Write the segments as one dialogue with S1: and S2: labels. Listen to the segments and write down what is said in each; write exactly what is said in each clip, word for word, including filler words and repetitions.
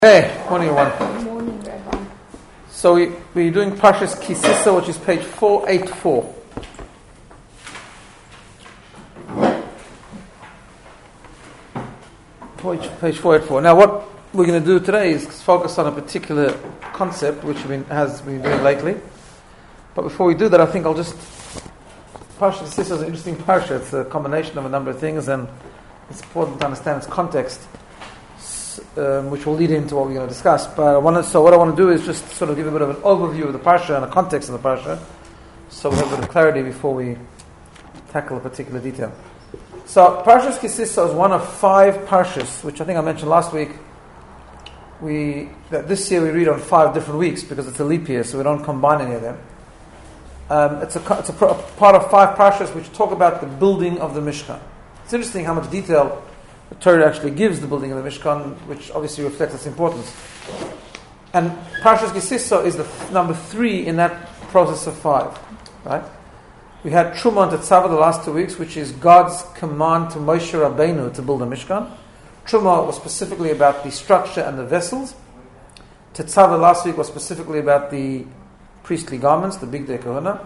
S1: Hey, morning everyone.
S2: Good morning, Rabbi.
S1: So we, we're doing Parshas Ki Sisa, which is page four eighty-four. Page, page four eighty-four. Now what we're going to do today is focus on a particular concept which been, has been doing lately. But before we do that, I think I'll just... Parshas Ki Sisa is an interesting parsha. It's a combination of a number of things, and it's important to understand its context. Um, which will lead into what we're going to discuss. But I want to, so what I want to do is just sort of give a bit of an overview of the parsha and the context of the parsha, so we have a bit of clarity before we tackle a particular detail. So Parshas Ki Sisa is one of five parshas, which I think I mentioned last week. We that this year we read on five different weeks because it's a leap year, so we don't combine any of them. Um, it's a it's a, a part of five parshas which talk about the building of the Mishkan. It's interesting how much detail the Torah actually gives the building of the Mishkan, which obviously reflects its importance. And Parshas Ki Sisa is the f- number three in that process of five. Right? We had Truma and Tetzaveh the last two weeks, which is God's command to Moshe Rabbeinu to build a Mishkan. Truma was specifically about the structure and the vessels. Tetzaveh last week was specifically about the priestly garments, the Bigdei Kahuna.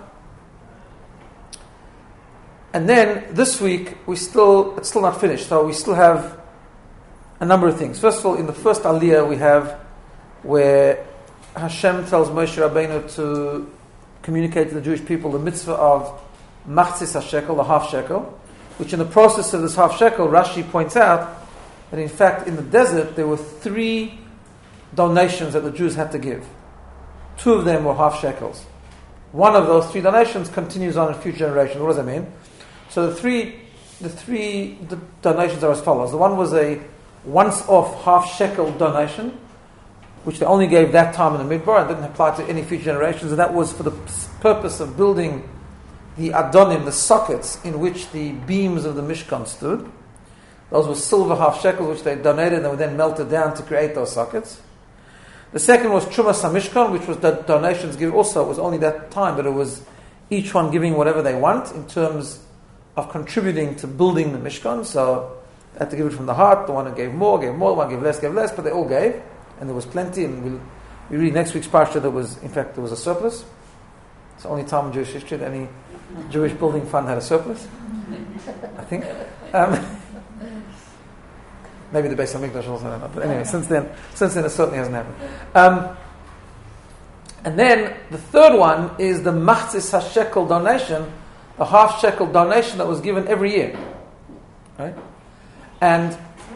S1: And then this week we still it's still not finished, so we still have a number of things. First of all, in the first Aliyah we have where Hashem tells Moshe Rabbeinu to communicate to the Jewish people the mitzvah of Machzis HaShekel, the half shekel, which in the process of this half shekel, Rashi points out that in fact in the desert there were three donations that the Jews had to give. Two of them were half shekels. One of those three donations continues on in future generations. What does that mean? So the three, the three the donations are as follows. The one was a once-off half shekel donation, which they only gave that time in the Midbar and didn't apply to any future generations, and that was for the purpose of building the adonim, the sockets in which the beams of the Mishkan stood. Those were silver half shekels, which they donated and were then melted down to create those sockets. The second was Trumas HaMishkan, which was the donations given also. It was only that time, but it was each one giving whatever they want in terms of contributing to building the Mishkan. So they had to give it from the heart. The one who gave more, gave more. The one who gave less, gave less. But they all gave. And there was plenty. And we'll, we read next week's parsha, there was, in fact, there was a surplus. It's the only time in Jewish history that any Jewish building fund had a surplus, I think. Um, maybe the Beis HaMikdash also had not. But anyway, since then, since then it certainly hasn't happened. Um, and then the third one is the Machzis HaShekel donation, the half shekel donation that was given every year, right? And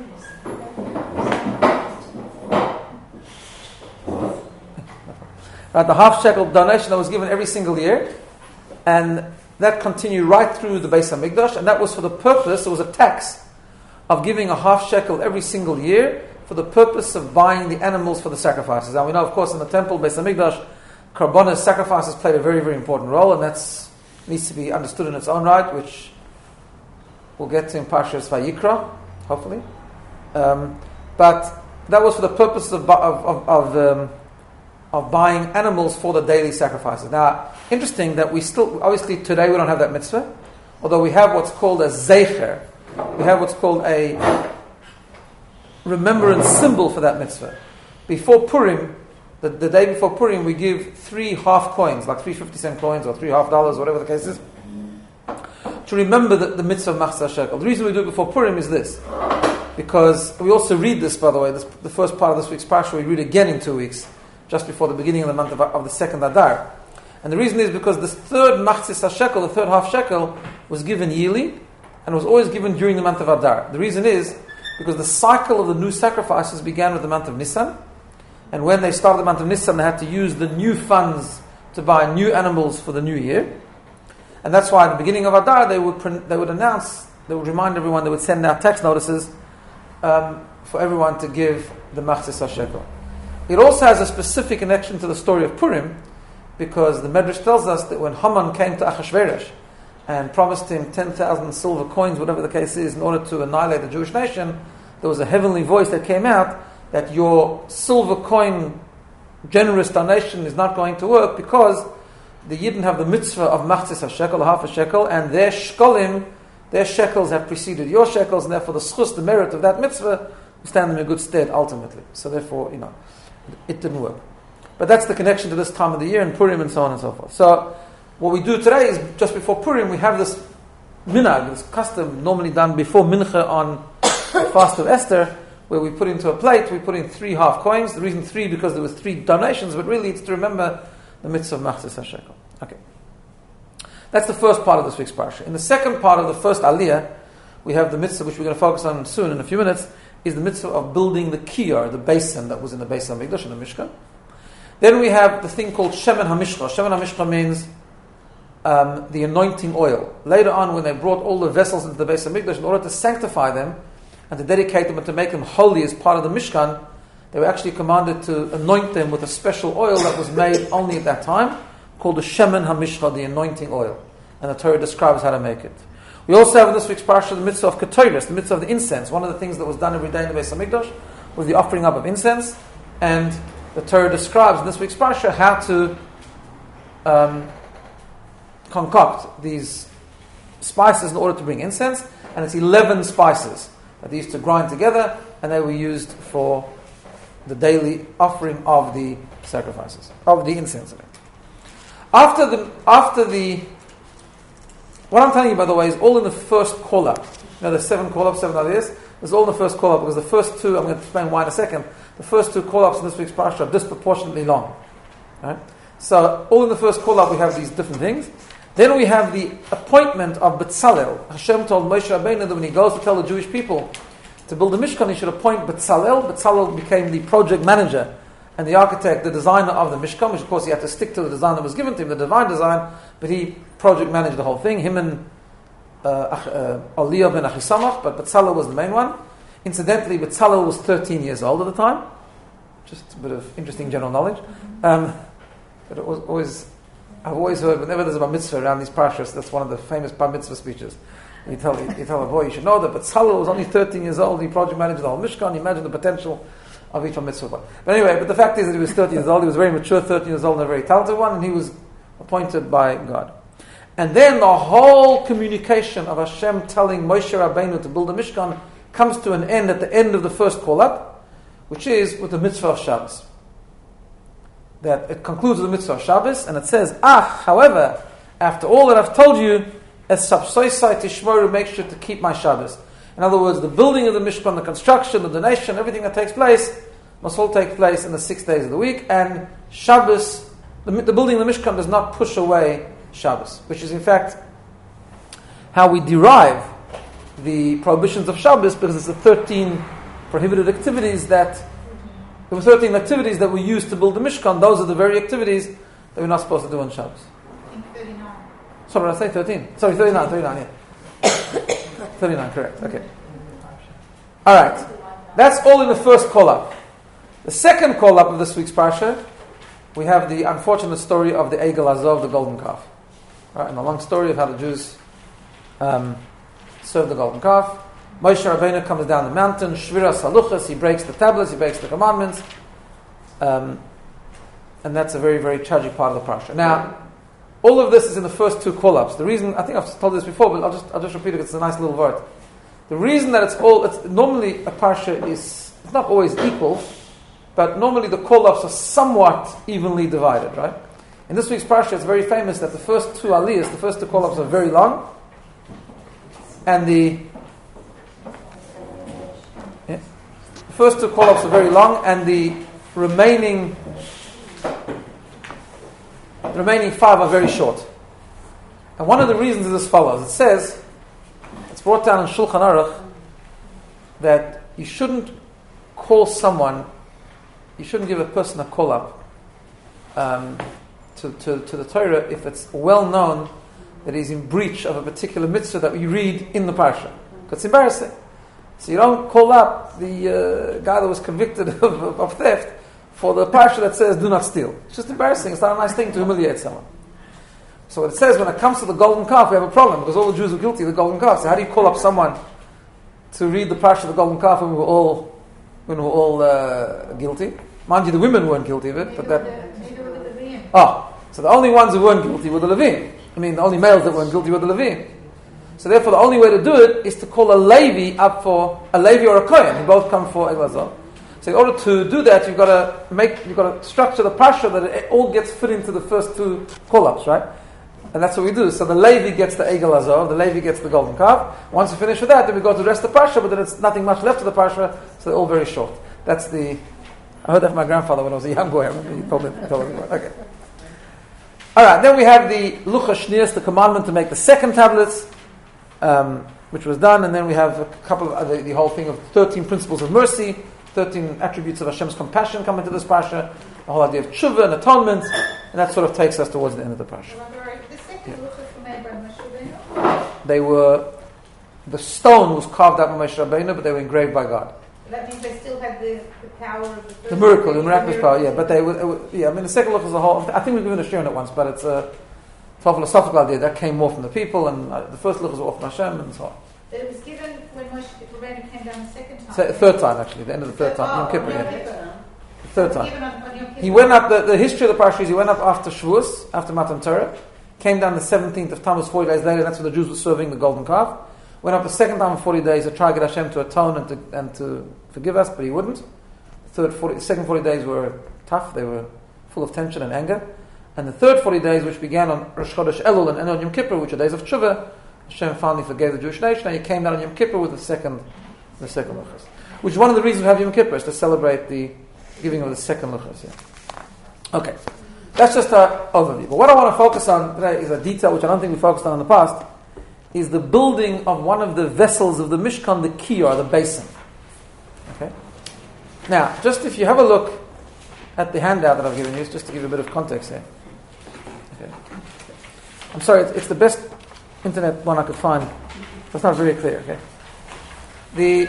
S1: right, the half shekel donation that was given every single year, and that continued right through the Beis HaMikdash, and that was for the purpose. There was a tax of giving a half shekel every single year for the purpose of buying the animals for the sacrifices. Now we know, of course, in the temple, Beis HaMikdash, Karbonos sacrifices played a very, very important role, and that's needs to be understood in its own right, which we'll get to in Parshas Vayikra, hopefully. Um, but that was for the purpose of of of, of, um, of buying animals for the daily sacrifices. Now, interesting that we still, obviously today we don't have that mitzvah, although we have what's called a zeicher. We have what's called a remembrance symbol for that mitzvah. Before Purim, The, the day before Purim, we give three half coins, like three fifty cent coins or three half dollars, whatever the case is, to remember the, the mitzvah of Machzis HaShekel. The reason we do it before Purim is this, because we also read this, by the way, this, the first part of this week's parsha, we read again in two weeks, just before the beginning of the month of, of the second Adar. And the reason is because this third Machzis HaShekel, the third half shekel, was given yearly, and was always given during the month of Adar. The reason is because the cycle of the new sacrifices began with the month of Nisan. And when they started the month of Nisan, they had to use the new funds to buy new animals for the new year. And that's why at the beginning of Adar, they would they would announce, they would remind everyone, they would send out text notices um, for everyone to give the Machzis HaShekel. It also has a specific connection to the story of Purim, because the Medrash tells us that when Haman came to Achashverosh and promised him ten thousand silver coins, whatever the case is, in order to annihilate the Jewish nation, there was a heavenly voice that came out that your silver coin generous donation is not going to work because the Yidden have the mitzvah of Machzis HaShekel, half a shekel, and their shkolim, their shekels have preceded your shekels, and therefore the schus, the merit of that mitzvah, stand them in good stead ultimately. So therefore, you know, it didn't work. But that's the connection to this time of the year and Purim and so on and so forth. So what we do today is just before Purim, we have this minhag, this custom normally done before Mincha on the fast of Esther, where we put into a plate, we put in three half coins. The reason three, because there was three donations, but really it's to remember the mitzvah of Machzis HaShekel. Okay. That's the first part of this week's parsha. In the second part of the first aliyah, we have the mitzvah, which we're going to focus on soon in a few minutes, is the mitzvah of building the kiyar, the basin that was in the Beis HaMikdash, in the Mishkan. Then we have the thing called Shemen HaMishcha. Shemen HaMishcha means um, the anointing oil. Later on, when they brought all the vessels into the Beis HaMikdash, in order to sanctify them and to dedicate them and to make them holy as part of the Mishkan, they were actually commanded to anoint them with a special oil that was made only at that time, called the Shemen HaMishcha, the anointing oil. And the Torah describes how to make it. We also have in this week's parsha the mitzvah of Ketores, the mitzvah of the incense. One of the things that was done every day in the Beis HaMikdash was the offering up of incense. And the Torah describes in this week's parsha how to um, concoct these spices in order to bring incense. And it's eleven spices that they used to grind together, and they were used for the daily offering of the sacrifices, of the incense. After the, after the, what I'm telling you, by the way, is all in the first call-up. You know, there's seven call-ups, seven ideas. It's all in the first call-up, because the first two, I'm going to explain why in a second, the first two call-ups in this week's parsha are disproportionately long. Right? So, all in the first call-up, we have these different things. Then we have the appointment of Betzalel. Hashem told Moshe Rabbeinu that when he goes to tell the Jewish people to build a Mishkan, he should appoint Betzalel. Betzalel became the project manager and the architect, the designer of the Mishkan, which of course he had to stick to the design that was given to him, the divine design, but he project managed the whole thing, him and uh, uh, Aliyah ben Achisamach, but Betzalel was the main one. Incidentally, Betzalel was thirteen years old at the time. Just a bit of interesting general knowledge. Um, but it was always, I've always heard, whenever there's a bar mitzvah around these parashas, that's one of the famous bar mitzvah speeches. You tell, you tell a boy, you should know that Betzalel was only thirteen years old, he project managed the whole Mishkan, you imagine the potential of each mitzvah. But anyway, but the fact is that he was thirteen years old, he was very mature, thirteen years old, and a very talented one, and he was appointed by God. And then the whole communication of Hashem telling Moshe Rabbeinu to build a Mishkan comes to an end at the end of the first call-up, which is with the mitzvah of Shabbos. That it concludes with the mitzvah of Shabbos, and it says, Ah, however, after all that I've told you, as sabsoisai tishmoru, make sure to keep my Shabbos. In other words, the building of the Mishkan, the construction, the donation, everything that takes place, must all take place in the six days of the week, and Shabbos, the, the building of the Mishkan does not push away Shabbos, which is in fact how we derive the prohibitions of Shabbos, because it's the thirteen prohibited activities that, there were thirteen activities that we used to build the Mishkan. Those are the very activities that we're not supposed to do on Shabbos.
S2: I think thirty-nine.
S1: Sorry, did I say thirteen? Sorry, thirty-nine, thirty-nine, yeah. thirty-nine, correct, okay. Alright, that's all in the first call-up. The second call-up of this week's parsha, we have the unfortunate story of the Egel Azov, the golden calf. Right, and a long story of how the Jews um, served the golden calf. Moshe Rabbeinu comes down the mountain, Shvira Saluchas, he breaks the tablets, he breaks the commandments, um, and that's a very, very tragic part of the parsha. Now, all of this is in the first two call-ups. The reason, I think I've told this before, but I'll just I'll just repeat it, it's a nice little word. The reason that it's all, it's normally a parsha is, it's not always equal, but normally the call-ups are somewhat evenly divided, right? In this week's parsha, it's very famous that the first two aliyahs, the first two call-ups are very long, and the, yeah, the first two call-ups are very long, and the remaining the remaining five are very short. And one of the reasons is as follows. It says, it's brought down in Shulchan Aruch, that you shouldn't call someone, you shouldn't give a person a call-up um, to, to, to the Torah if it's well known that he's in breach of a particular mitzvah that we read in the parsha. Because it's embarrassing. So you don't call up the uh, guy that was convicted of, of, of theft for the parsha that says, do not steal. It's just embarrassing. It's not a nice thing to humiliate someone. So it says, when it comes to the golden calf, we have a problem, because all the Jews are guilty of the golden calf. So how do you call up someone to read the parsha of the golden calf when we were all, when we were all uh, guilty? Mind you, the women weren't guilty of it, but that... Oh, so the only ones who weren't guilty were the Levim. I mean, the only males that weren't guilty were the Levim. So therefore, the only way to do it is to call a Levi up for a Levi or a Kohen. They both come for Egel Hazor. So in order to do that, you've got to make, you've got to structure the Pasha that it all gets fit into the first two call-ups, right? And that's what we do. So the Levi gets the Egel Hazor, the Levi gets the golden calf. Once we finish with that, then we go to the rest of the Pasha, but then it's nothing much left of the Pasha, so they're all very short. That's the... I heard that from my grandfather when I was a young boy. I remember he told me, he told me about it. Okay. All right, then we have the Lucha Shnias, the commandment to make the second tablets, um, which was done, and then we have a couple of other, the whole thing of thirteen principles of mercy, thirteen attributes of Hashem's compassion come into this Pasha, the whole idea of tshuva and atonement, and that sort of takes us towards the end of the Pasha.
S2: The second Luchas were made by Moshe Rabbeinu?
S1: They were, the stone was carved out by Moshe Rabbeinu, but they were engraved by God.
S2: That means they still had the, the power of the first
S1: The miracle, the
S2: one,
S1: miraculous
S2: the
S1: power,
S2: miracle.
S1: yeah. But they would, yeah. I mean, the second look is a whole. I think we've given a share on it once, but it's a, it's a philosophical idea that came more from the people, and uh, the first look was off Hashem and so on.
S2: It was given when Moshe Rabbeinu came down the second time.
S1: So, third time, actually, the end of the third time,
S2: Oh,
S1: Yom Kippur.
S2: Yom
S1: Yeah.
S2: Kippur.
S1: Third
S2: Given
S1: time.
S2: on- on Yom Kippur.
S1: He went up. The, the history of the parsha is he went up after Shavuos, after Matan Torah, came down the seventeenth of Tammuz, forty days later. That's when the Jews were serving the golden calf. Went up the second time in forty days to try to get Hashem to atone and to and to forgive us, but he wouldn't. Third forty, the second forty days were tough. They were full of tension and anger. And the third forty days, which began on Rosh Chodesh Elul and ended on Yom Kippur, which are days of tshuva, Hashem finally forgave the Jewish nation, and he came down on Yom Kippur with the second, the second luchas. Which is one of the reasons we have Yom Kippur, is to celebrate the giving of the second luchas. Yeah. Okay, that's just our overview. But what I want to focus on today is a detail which I don't think we focused on in the past, is the building of one of the vessels of the Mishkan, the kiyar, the basin. Okay. Now, just if you have a look at the handout that I've given you, just to give you a bit of context here. Okay. I'm sorry, it's, it's the best internet one I could find. That's not very clear. Okay. The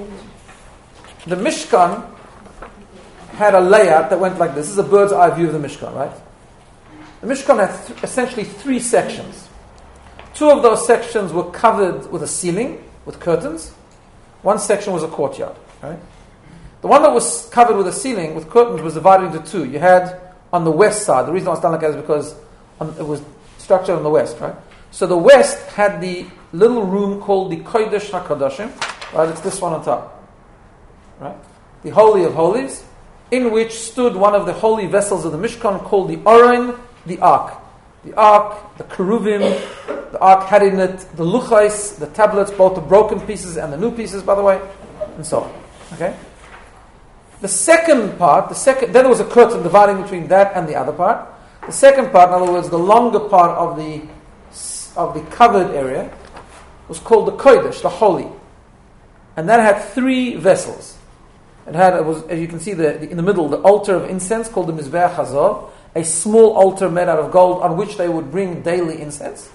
S1: the Mishkan had a layout that went like this. This is a bird's eye view of the Mishkan, right? The Mishkan had th- essentially three sections. Two of those sections were covered with a ceiling, with curtains. One section was a courtyard, right? The one that was covered with a ceiling, with curtains, was divided into two. You had, on the west side, the reason why it's done like that is because on, it was structured on the west, right? So the west had the little room called the Kodesh HaKadoshim, right? It's this one on top, right? The Holy of Holies, in which stood one of the holy vessels of the Mishkan called the Aron, the Ark. The Ark, the Keruvim, the Ark had in it the Luchais, the tablets, both the broken pieces and the new pieces, by the way, and so on. Okay? The second part, the second, then there was a curtain dividing between that and the other part. The second part, in other words, the longer part of the of the covered area, was called the Kodesh, the holy, and that had three vessels. It had, it was, as you can see, the, the, in the middle, the altar of incense called the Mizbeach Hazor, a small altar made out of gold on which they would bring daily incense.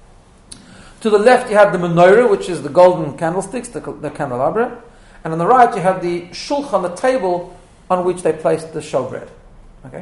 S1: To the left, you have the menorah, which is the golden candlesticks, the, the candelabra. And on the right, you have the shulchan, the table on which they placed the showbread. Okay.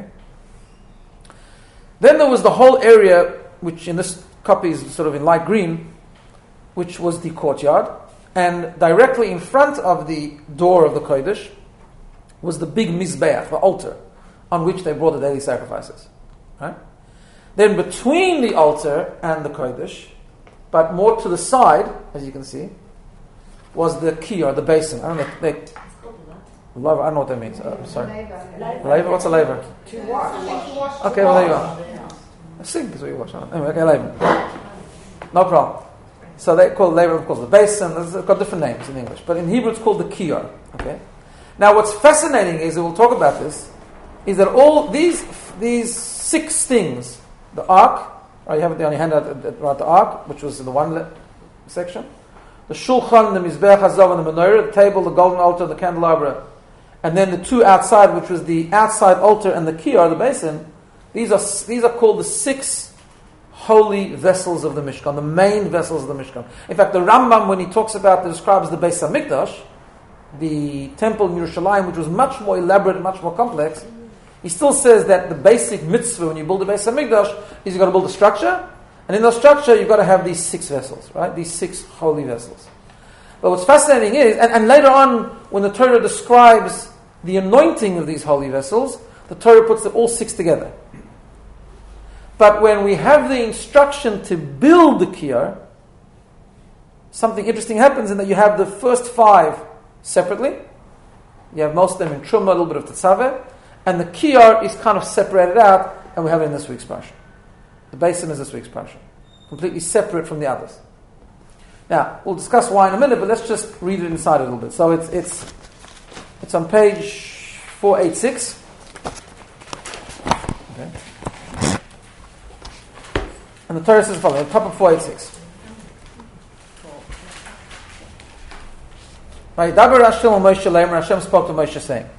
S1: Then there was the whole area, which in this copy is sort of in light green, which was the courtyard. And directly in front of the door of the Kodesh was the big mizbeach, the altar, on which they brought the daily sacrifices. Right? Then between the altar and the Kodesh, but more to the side, as you can see, was the kiyar, the basin. I don't know. They, laver, I don't know what that means. Uh, I'm sorry. Laver? What's a laver?
S2: To wash.
S1: Okay, well there you go. A sink is what you wash on. Anyway, okay, laver. No problem. So they call laver, of course, the basin. It's got different names in English, but in Hebrew it's called the kiyar. Okay. Now, what's fascinating is, and we'll talk about this, is that all these these six things, the ark, right, you have it on your handout about the ark, which was in the one le- section, the shulchan, the mizbeach hazav, and the menorah, the table, the golden altar, the candelabra, and then the two outside, which was the outside altar and the kiyar, the basin. These are these are called the six holy vessels of the Mishkan, the main vessels of the Mishkan. In fact, the Rambam, when he talks about, the describes the Beis Hamikdash, the temple in Yerushalayim, which was much more elaborate, much more complex, he still says that the basic mitzvah when you build a Beis Hamikdash is you've got to build a structure, and in the structure you've got to have these six vessels, right? These six holy vessels. But what's fascinating is, and, and later on, when the Torah describes the anointing of these holy vessels, the Torah puts them all six together. But when we have the instruction to build the kiyar, something interesting happens in that you have the first five separately. You have most of them in Truma, a little bit of Tetzaveh, and the Kiyar is kind of separated out, and we have it in this week's Parsha. The basin is this week's Parsha, completely separate from the others. Now, we'll discuss why in a minute, but let's just read it inside a little bit. So it's it's it's on page four eighty-six. Okay. And the Torah says the following, at the top of four eighty-six. Vayidaber Hashem al Moshe leimer, Hashem spoke to Moshe saying,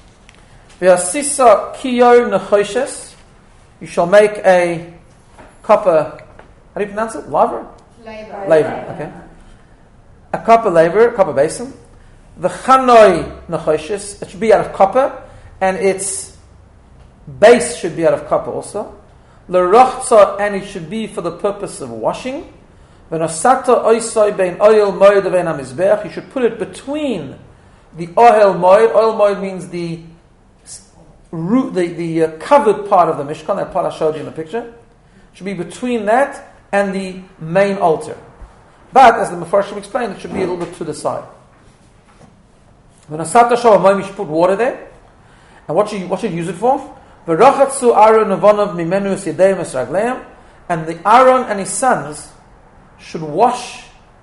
S1: V'asisa kiyo nechoshes, you shall make a copper, how do you pronounce it? Laver?
S2: Laver.
S1: Laver, okay. A copper laver, copper basin. The chanoi nechoshes, it should be out of copper, and its base should be out of copper also. L'rochza, and it should be for the purpose of washing. V'nosata oisoi bein oil moed vein hamizbeach, you should put it between the oil moed. Oil moed means the root, the, the uh, covered part of the Mishkan, that part I showed you in the picture. It should be between that and the main altar. But, as the Mefarshim explained, it should be a little bit to the side. V'nosata shavamim, you should put water there. And what should you, what should you use it for? V'rachatzu Aaron avonov mimenu yedayim esragleim, and the Aaron and his sons should wash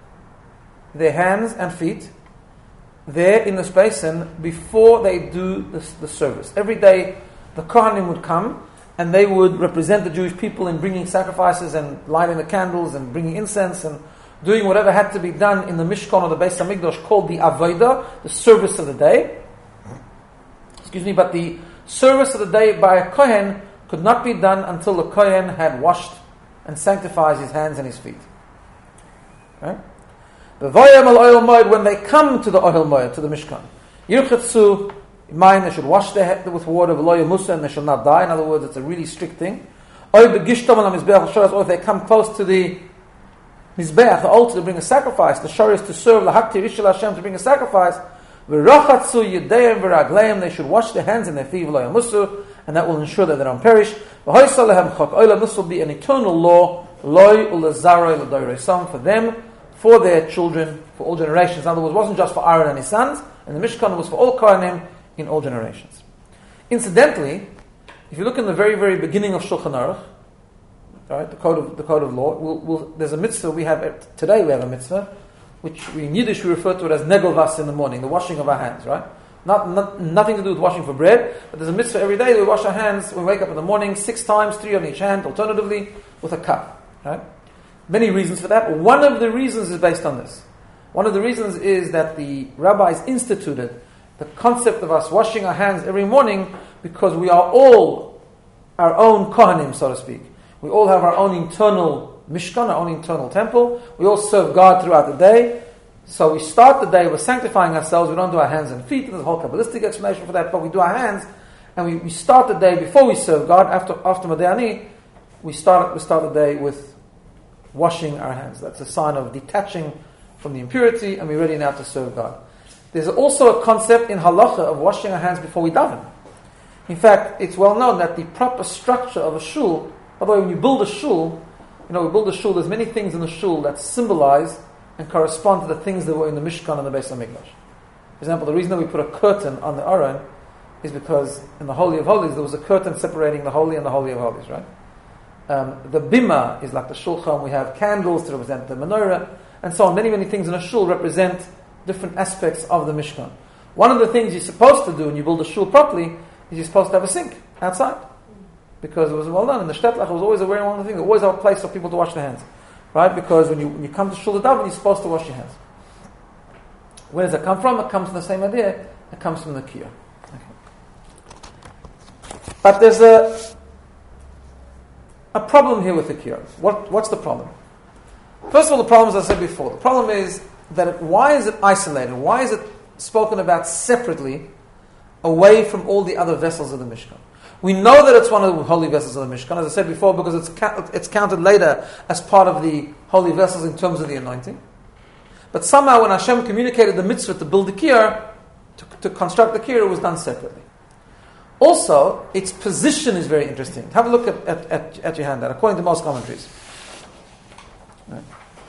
S1: their hands and feet there in this basin before they do this, the service. Every day the Kohanim would come and they would represent the Jewish people in bringing sacrifices and lighting the candles and bringing incense and doing whatever had to be done in the Mishkan or the Beis HaMikdash, called the Avodah, the service of the day. Excuse me, but the service of the day by a Kohen could not be done until the Kohen had washed and sanctified his hands and his feet. Right? The Vayam al oil moed, when they come to the oil moed, to the Mishkan, Yirchatsu, mine, they should wash their head with water, V'lo Musa, and they shall not die. In other words, it's a really strict thing. Or if they come close to the Mizbeach, the altar, to bring a sacrifice, the Shor is to serve, L'haktir Ishel Hashem, to bring a sacrifice, V'rachatsu Yedayim V'ragleim, they should wash their hands and their feet, V'lo Musa, and that will ensure that they don't perish. V'hoysal lehem chok olam, this will be an eternal law, Loi ulazaroi l'doirei, for them, for their children, for all generations. In other words, it wasn't just for Aaron and his sons, and the Mishkan was for all Kohanim in all generations. Incidentally, if you look in the very, very beginning of Shulchan Aruch, right, the code of the code of law, we'll, we'll, there's a mitzvah we have today. We have a mitzvah, which we, in Yiddish we refer to it as negelvas in the morning, the washing of our hands. Right, not, not nothing to do with washing for bread, but there's a mitzvah every day. We wash our hands. We wake up in the morning six times, three on each hand, alternatively with a cup. Right. Many reasons for that. One of the reasons is based on this. One of the reasons is that the rabbis instituted the concept of us washing our hands every morning because we are all our own Kohanim, so to speak. We all have our own internal Mishkan, our own internal temple. We all serve God throughout the day. So we start the day with sanctifying ourselves. We don't do our hands and feet. There's a whole Kabbalistic explanation for that, but we do our hands, and we, we start the day before we serve God. After after Modeh Ani, we start we start the day with washing our hands. That's a sign of detaching from the impurity, and we're ready now to serve God. There's also a concept in halacha of washing our hands before we daven. In fact, it's well known that the proper structure of a shul, although when you build a shul, you know, we build a shul, there's many things in the shul that symbolize and correspond to the things that were in the Mishkan and the Beis HaMikdash. For example, the reason that we put a curtain on the Aron is because in the Holy of Holies there was a curtain separating the Holy and the Holy of Holies, right? Um, the bima is like the shulchan. We have candles to represent the menorah, and so on. Many, many things in a shul represent different aspects of the Mishkan. One of the things you're supposed to do when you build a shul properly is you're supposed to have a sink outside, because it was well done in the Shtetlach. It was always a very one of the things. Always have a place for people to wash their hands, right? Because when you when you come to shul to daven, you're supposed to wash your hands. Where does it come from? It comes from the same idea. It comes from the kiyah. Okay. But there's a A problem here with the kiyah. What, what's the problem? First of all, the problem, as I said before, the problem is that it, why is it isolated? Why is it spoken about separately, away from all the other vessels of the Mishkan? We know that it's one of the holy vessels of the Mishkan, as I said before, because it's ca- it's counted later as part of the holy vessels in terms of the anointing. But somehow, when Hashem communicated the mitzvah to build the kiyah, to, to construct the kiyah, it was done separately. Also, its position is very interesting. Have a look at, at, at, at your handout, according to most commentaries. Right.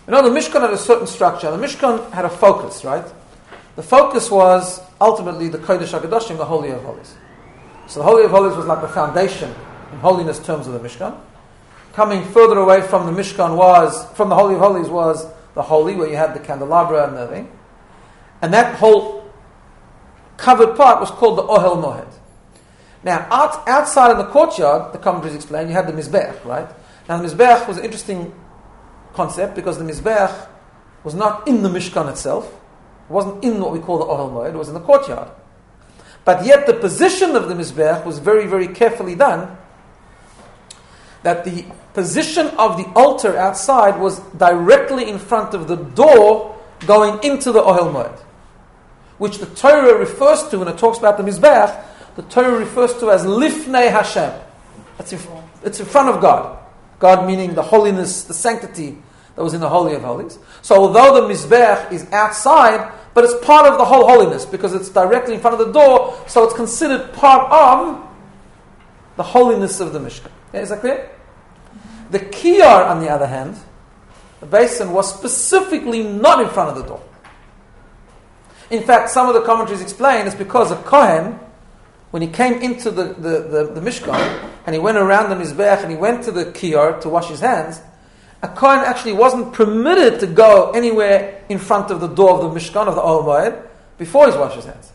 S1: You know, the Mishkan had a certain structure. The Mishkan had a focus, right? The focus was ultimately the Kodesh HaKadoshim, the Holy of Holies. So the Holy of Holies was like the foundation in holiness terms of the Mishkan. Coming further away from the Mishkan was, from the Holy of Holies was the Holy, where you had the candelabra and everything. And that whole covered part was called the Ohel Moed. Now, out, outside in the courtyard, the commentaries explain, you had the Mizbeach, right? Now, the Mizbeach was an interesting concept because the Mizbeach was not in the Mishkan itself. It wasn't in what we call the Ohel Moed, it was in the courtyard. But yet the position of the Mizbeach was very, very carefully done, that the position of the altar outside was directly in front of the door going into the Ohel Moed, which the Torah refers to, when it talks about the Mizbeach, the Torah refers to as Lifnei Hashem. It's in, it's in front of God. God meaning the holiness, the sanctity that was in the Holy of Holies. So although the Mizbeach is outside, but it's part of the whole holiness because it's directly in front of the door, so it's considered part of the holiness of the Mishkan. Yeah, is that clear? The Kiyar, on the other hand, the basin, was specifically not in front of the door. In fact, some of the commentaries explain it's because a Kohen, when he came into the, the, the, the Mishkan, and he went around the Mizbeach and he went to the Kiyar to wash his hands, a Kohen actually wasn't permitted to go anywhere in front of the door of the Mishkan, of the Ohel Moed, before he washed his hands.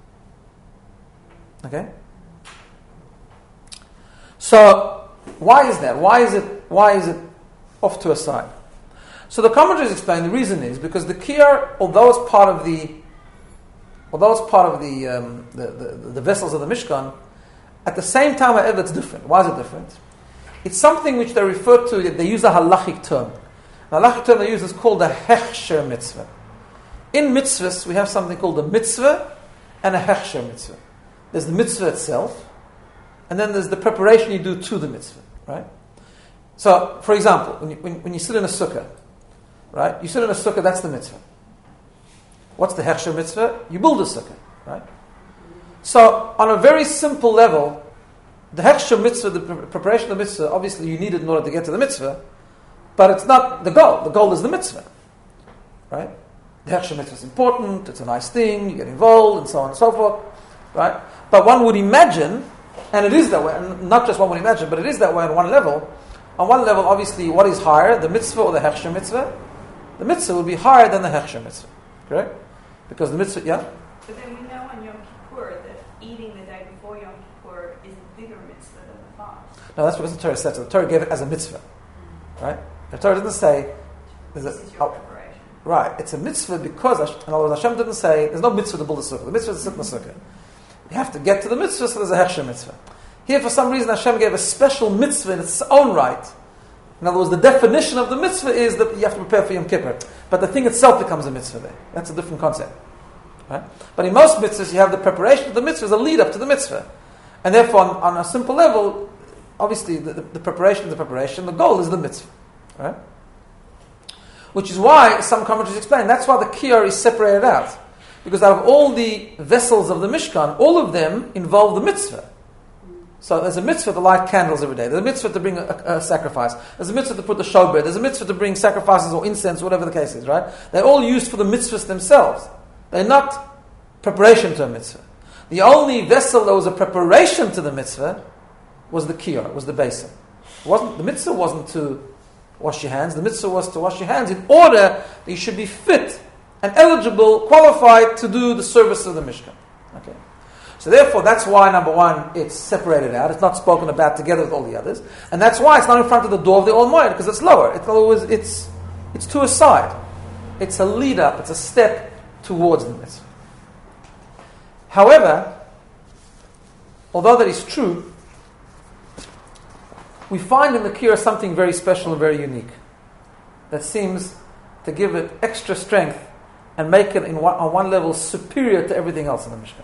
S1: Okay? So, why is that? Why is it, why is it off to a side? So the commentaries explain the reason is because the Kiyar, although it's part of the although it's part of the, um, the, the, the vessels of the Mishkan, at the same time, however, it's different. Why is it different? It's something which they refer to, they use a halachic term. The halachic term they use is called a hechsher mitzvah. In mitzvahs, we have something called a mitzvah and a hechsher mitzvah. There's the mitzvah itself, and then there's the preparation you do to the mitzvah, right? So, for example, when you, when, when you sit in a sukkah, right? You sit in a sukkah, that's the mitzvah. What's the hechsher mitzvah? You build a sukkah, right? So, on a very simple level, the hechsher mitzvah, the preparation of the mitzvah, obviously you need it in order to get to the mitzvah, but it's not the goal. The goal is the mitzvah, right? The hechsher mitzvah is important, it's a nice thing, you get involved, and so on and so forth, right? But one would imagine, and it is that way, and not just one would imagine, but it is that way on one level. On one level, obviously, what is higher, the mitzvah or the hechsher mitzvah? The mitzvah would be higher than the hechsher mitzvah, correct? Because the mitzvah, yeah?
S3: But then we know on Yom Kippur that eating the day before Yom Kippur is a bigger mitzvah than the fast.
S1: No, that's what the Torah said. So the Torah gave it as a mitzvah, right? The Torah doesn't say...
S3: This
S1: a,
S3: is your
S1: oh,
S3: preparation.
S1: Right, it's a mitzvah because, in other words, Hashem didn't say, there's no mitzvah to build a sukkah. The mitzvah is to sit in the sukkah. You have to get to the mitzvah, so there's a hechsher mitzvah. Here, for some reason, Hashem gave a special mitzvah in its own right. In other words, the definition of the mitzvah is that you have to prepare for Yom Kippur. But the thing itself becomes a mitzvah there. That's a different concept. Right? But in most mitzvahs, you have the preparation of the mitzvah as a lead up to the mitzvah. And therefore, on, on a simple level, obviously, the, the, the preparation is the preparation, the goal is the mitzvah. Right? Which is why, some commentaries explain, that's why the Kiyar is separated out. Because out of all the vessels of the Mishkan, all of them involve the mitzvah. So there's a mitzvah to light candles every day. There's a mitzvah to bring a, a sacrifice. There's a mitzvah to put the showbread. There's a mitzvah to bring sacrifices or incense, whatever the case is, right? They're all used for the mitzvahs themselves. They're not preparation to a mitzvah. The only vessel that was a preparation to the mitzvah was the kiyar, was the basin. It wasn't, the mitzvah wasn't to wash your hands. The mitzvah was to wash your hands in order that you should be fit and eligible, qualified to do the service of the Mishkan. Okay. So therefore, that's why, number one, it's separated out. It's not spoken about together with all the others. And that's why it's not in front of the door of the Ohel Moed, because it's lower. It's, always, it's, it's to a side. It's a lead up. It's a step towards the mitzvah. However, although that is true, we find in the Kiyar something very special and very unique that seems to give it extra strength and make it in one, on one level superior to everything else in the Mishkan.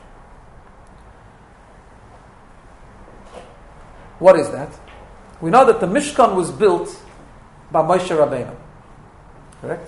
S1: What is that? We know that the Mishkan was built by Moshe Rabbeinu. Correct?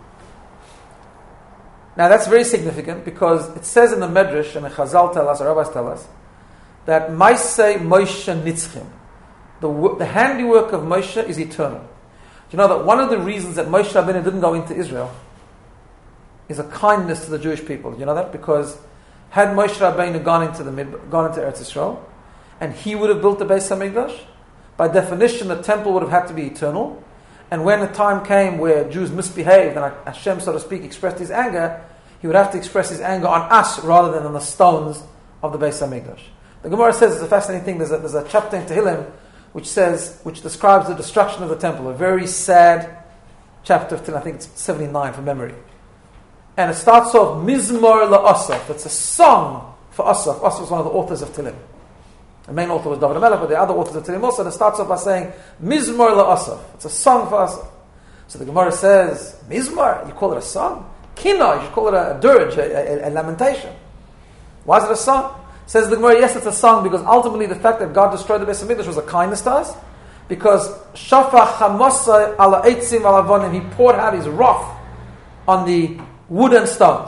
S1: Now that's very significant because it says in the Medrash, and the Chazal tell us, or rabbis tell us, that Maaseh Moshe Nitzchim, the, the handiwork of Moshe is eternal. you know that one of the reasons that Moshe Rabbeinu didn't go into Israel is a kindness to the Jewish people? Do you know that? Because had Moshe Rabbeinu gone into the mid, gone into Eretz Yisrael, and he would have built the Beis Hamikdash, by definition the temple would have had to be eternal. And when the time came where Jews misbehaved and Hashem, so to speak, expressed his anger, he would have to express his anger on us rather than on the stones of the Beis Hamikdash. The Gemara says it's a fascinating thing. There's a, there's a chapter in Tehillim which says, which describes the destruction of the temple. A very sad chapter of Tehillim. I think it's seventy-nine from memory. And it starts off Mizmor LaAsaf. It's a song for Asaf. Asaf was one of the authors of Tehillim. The main author was David HaMelech, but the other authors of Tehillim also. And it starts off by saying Mizmor LaAsaf. It's a song for Asaf. So the Gemara says, Mizmor, you call it a song? Kina, you should call it a, a dirge, a, a, a lamentation. Why is it a song? Says the Gemara, yes, it's a song because ultimately the fact that God destroyed the Beis Hamikdash was a kindness to us. Because Shafach Hamosai ala Eitzim ala Avonim, he poured out his wrath on the wood and stones.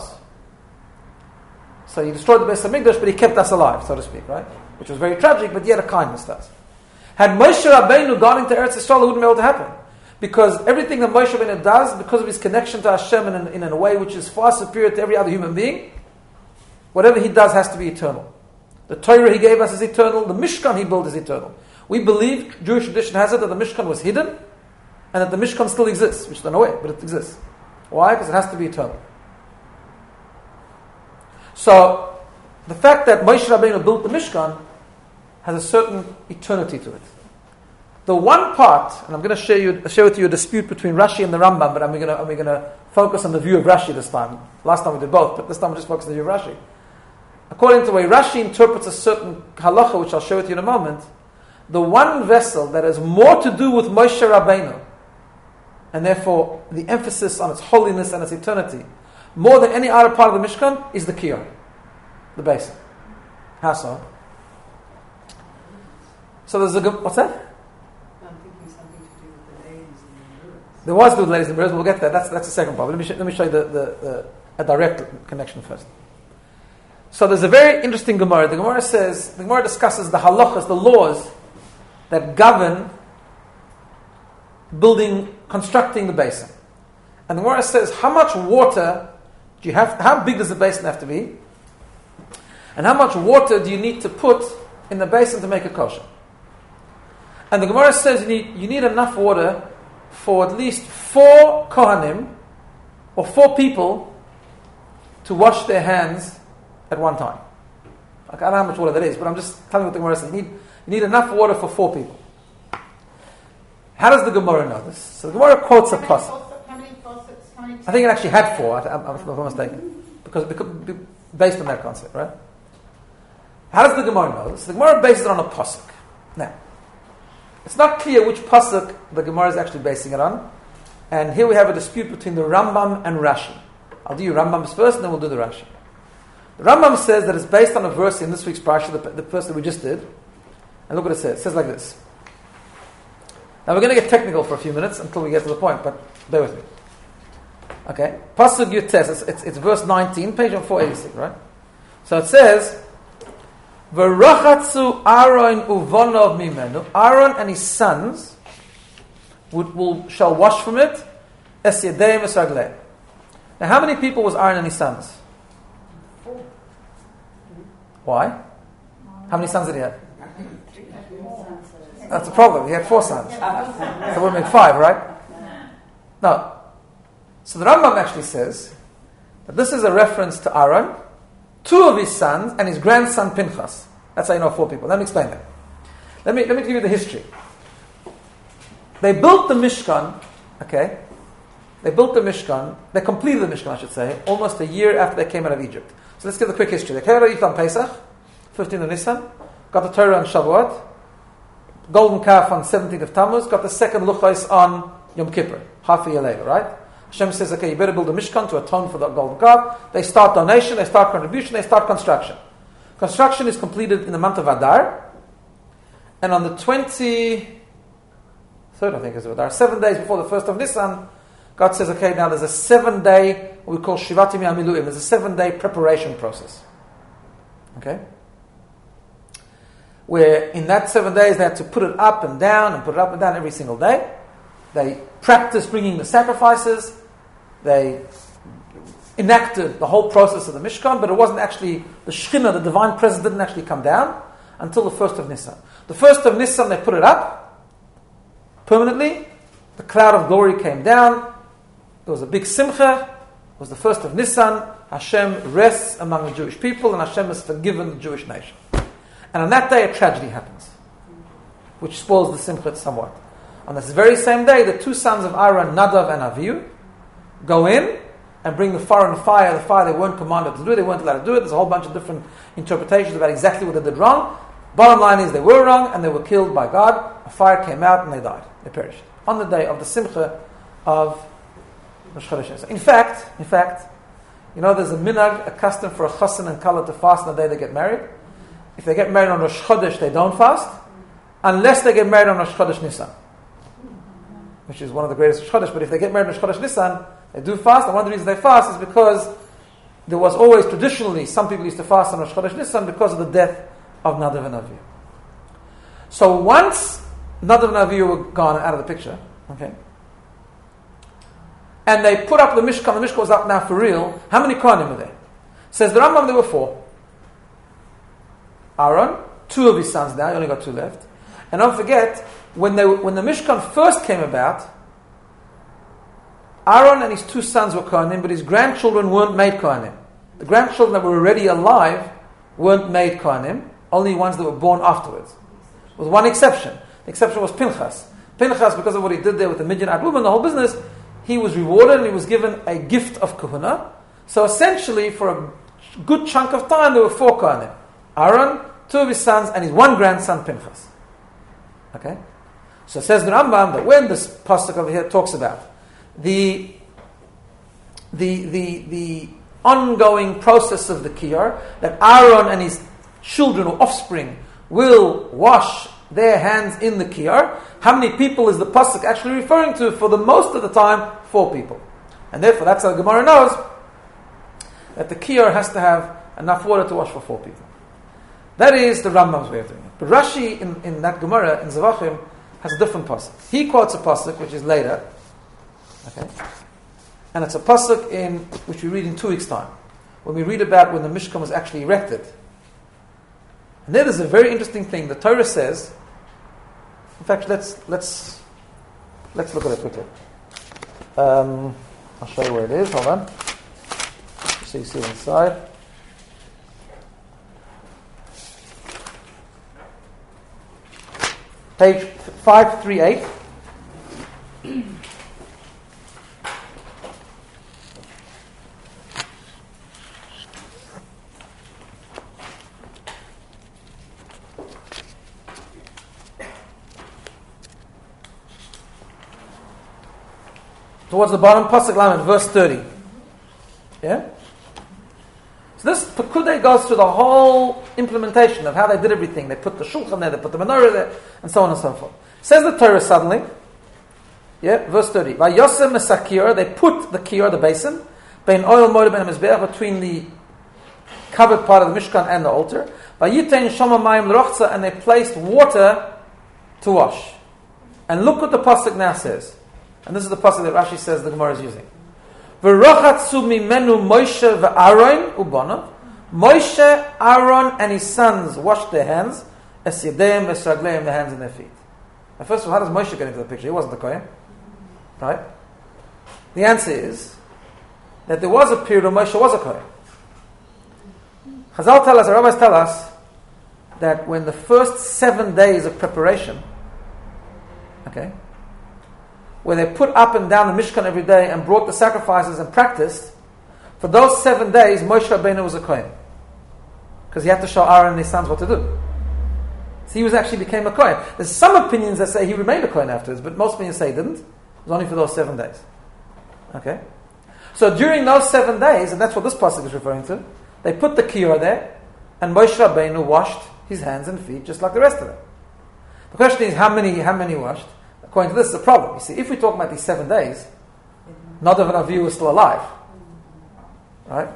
S1: So he destroyed the Beis Hamikdash, but he kept us alive, so to speak, right? Which was very tragic, but yet a kindness to us. Had Moshe Rabbeinu gone into Eretz Yisrael, it wouldn't be able to happen. Because everything that Moshe Rabbeinu does, because of his connection to Hashem in, in a way which is far superior to every other human being, whatever he does has to be eternal. The Torah he gave us is eternal. The Mishkan he built is eternal. We believe, Jewish tradition has it, that the Mishkan was hidden, and that the Mishkan still exists, which is no way, but it exists. Why? Because it has to be eternal. So, the fact that Moshe Rabbeinu built the Mishkan has a certain eternity to it. The one part, and I'm going to share, you, share with you a dispute between Rashi and the Rambam, but I'm going to I'm going to focus on the view of Rashi this time. Last time we did both, but this time we'll just focus on the view of Rashi. According to the way Rashi interprets a certain halacha, which I'll share with you in a moment, the one vessel that has more to do with Moshe Rabbeinu, and therefore the emphasis on its holiness and its eternity, more than any other part of the Mishkan, is the Kiyom, the basin. How so? So there's a good, what's that?
S4: I'm thinking something to do with the ladies and the mirrors.
S1: There was good ladies and mirrors, but we'll get there. That's that's the second part. Let me sh- let me show you the, the, the a direct connection first. So there's a very interesting Gemara. The Gemara says, the Gemara discusses the halachas, the laws that govern building, constructing the basin. And the Gemara says, how much water do you have, how big does the basin have to be? And how much water do you need to put in the basin to make it kosher? And the Gemara says you need, you need enough water for at least four kohanim, or four people, to wash their hands at one time. Like, I don't know how much water that is, but I'm just telling you what the Gemara says. You need, you need enough water for four people. How does the Gemara know this? So the Gemara quotes a pasuk.
S2: How many faucets? How many
S1: I think it actually had four, I, I'm, I'm, if I'm mistaken. Because, because based on that concept, right? How does the Gemara know this? The Gemara bases it on a pasuk. Now, it's not clear which pasuk the Gemara is actually basing it on. And here we have a dispute between the Rambam and Rashi. I'll do you Rambam's first, and then we'll do the Rashi. The Rambam says that it's based on a verse in this week's parasha, the, the verse that we just did. And look what it says. It says like this. Now we're going to get technical for a few minutes until we get to the point, but bear with me. Okay. Pasuk Yutes, it's, it's, it's verse nineteen, page four eighty-six, right? So it says, V'rachatzu Aaron uvonov mimenu. Aaron and his sons would, will, shall wash from it, es yedeim es ragleim. Now how many people was Aaron and his sons? Why? How many sons did he have? That's the problem. He had four sons. So it would make five, right? No. So the Rambam actually says that this is a reference to Aaron, two of his sons, and his grandson Pinchas. That's how you know four people. Let me explain that. Let me let me give you the history. They built the Mishkan, okay? They built the Mishkan, they completed the Mishkan, I should say, almost a year after they came out of Egypt. So let's give the quick history. They came out of Egypt on Pesach, fifteenth of Nisan, got the Torah on Shavuot, golden calf on seventeenth of Tammuz, got the second Luchos on Yom Kippur, half a year later, right? Hashem says, okay, you better build a Mishkan to atone for the golden calf. They start donation, they start contribution, they start construction. Construction is completed in the month of Adar, and on the twenty-third, I think is Adar, seven days before the first of Nisan, God says, okay, now there's a seven-day, what we call Shivat Yimei HaMiluim, there's a seven-day preparation process. Okay? Where in that seven days they had to put it up and down and put it up and down every single day. they practiced bringing the sacrifices, they enacted the whole process of the Mishkan, but it wasn't actually, the Shekhinah, the divine presence, didn't actually come down until the first of Nisan. The first of Nisan, they put it up permanently. The cloud of glory came down. There was a big simcha. It was the first of Nisan. Hashem rests among the Jewish people, and Hashem has forgiven the Jewish nation. And on that day, a tragedy happens, which spoils the simcha somewhat. On this very same day, the two sons of Aaron, Nadav and Avihu, go in and bring the foreign fire, the fire they weren't commanded to do, they weren't allowed to do it. There's a whole bunch of different interpretations about exactly what they did wrong. Bottom line is they were wrong and they were killed by God. A fire came out and they died. They perished. On the day of the simcha of Rosh Chodesh. In fact, in fact, you know there's a minhag, a custom for a chassan and kala to fast on the day they get married. If they get married on Rosh Chodesh, they don't fast, unless they get married on Rosh Chodesh Nisan, which is one of the greatest Rosh Chodesh. But if they get married on Rosh Chodesh Nisan, they do fast, and one of the reasons they fast is because there was always traditionally, some people used to fast on Rosh Chodesh Nisan because of the death of Nadav and Avihu. So once Nadav and Avihu were gone out of the picture, okay, and they put up the Mishkan, the Mishkan was up now for real, how many Kohanim were there? Says the Rambam, there were four. Aaron, two of his sons now, you only got two left. And don't forget, when they when the Mishkan first came about, Aaron and his two sons were Kohanim, but his grandchildren weren't made Kohanim. The grandchildren that were already alive weren't made Kohanim, only ones that were born afterwards. With one exception. The exception was Pinchas. Pinchas, because of what he did there with the Midianite woman, the whole business, he was rewarded and he was given a gift of Kahuna. So essentially, for a good chunk of time, there were four Kohanim. Aaron, two of his sons, and his one grandson, Pinchas. Okay? So it says the Rambam that when this pasuk over here talks about the the the the ongoing process of the kiyar, that Aaron and his children or offspring will wash their hands in the kiyar, how many people is the pasuk actually referring to? For the most of the time, four people. And therefore, that's how the Gemara knows that the kiyar has to have enough water to wash for four people. That is the Rambam's way of doing it. But Rashi in, in that Gemara, in Zavachim, has a different pasuk. He quotes a pasuk which is later, okay, and it's a pasuk in which we read in two weeks' time, when we read about when the Mishkan was actually erected. And there is a very interesting thing. The Torah says, in fact, let's let's let's look at it quickly. Um, I'll show you where it is. Hold on, so you see it inside. Page five thirty-eight. Towards the bottom, Pasuk Lamed, verse thirty. Yeah? So this Pekudei goes through the whole implementation of how they did everything. They put the shulchan there, they put the menorah there, and so on and so forth. Says the Torah suddenly, yeah, verse thirty. Vayosem mesakir, they put the kiyar, the basin, bein oil moed ben mizbeach, between the covered part of the Mishkan and the altar. Vayitein shama mayim l'rochza, and they placed water to wash. And look what the pasuk now says. And this is the pasuk that Rashi says the Gemara is using. V'rochatzu mimenu Moshe v'Aaron ubanav. Moshe, Aaron, and his sons washed their hands, es yadeim v'sragleim, their hands and their feet. Now, first of all, how does Moshe get into the picture? He wasn't the Kohen, right? The answer is that there was a period when Moshe was a Kohen. Chazal tell us, the rabbis tell us, that when the first seven days of preparation, okay, where they put up and down the Mishkan every day and brought the sacrifices and practiced, for those seven days, Moshe Rabbeinu was a Kohen. Because he had to show Aaron and his sons what to do. So he was actually became a Kohen. There's some opinions that say he remained a Kohen afterwards, but most opinions say he didn't. It was only for those seven days. Okay? So during those seven days, and that's what this pasuk is referring to, they put the kiyar there, and Moshe Rabbeinu washed his hands and feet just like the rest of them. The question is, how many, how many washed? According to this, is a problem. You see, if we talk about these seven days, Nadav and Avihu was still alive. Right?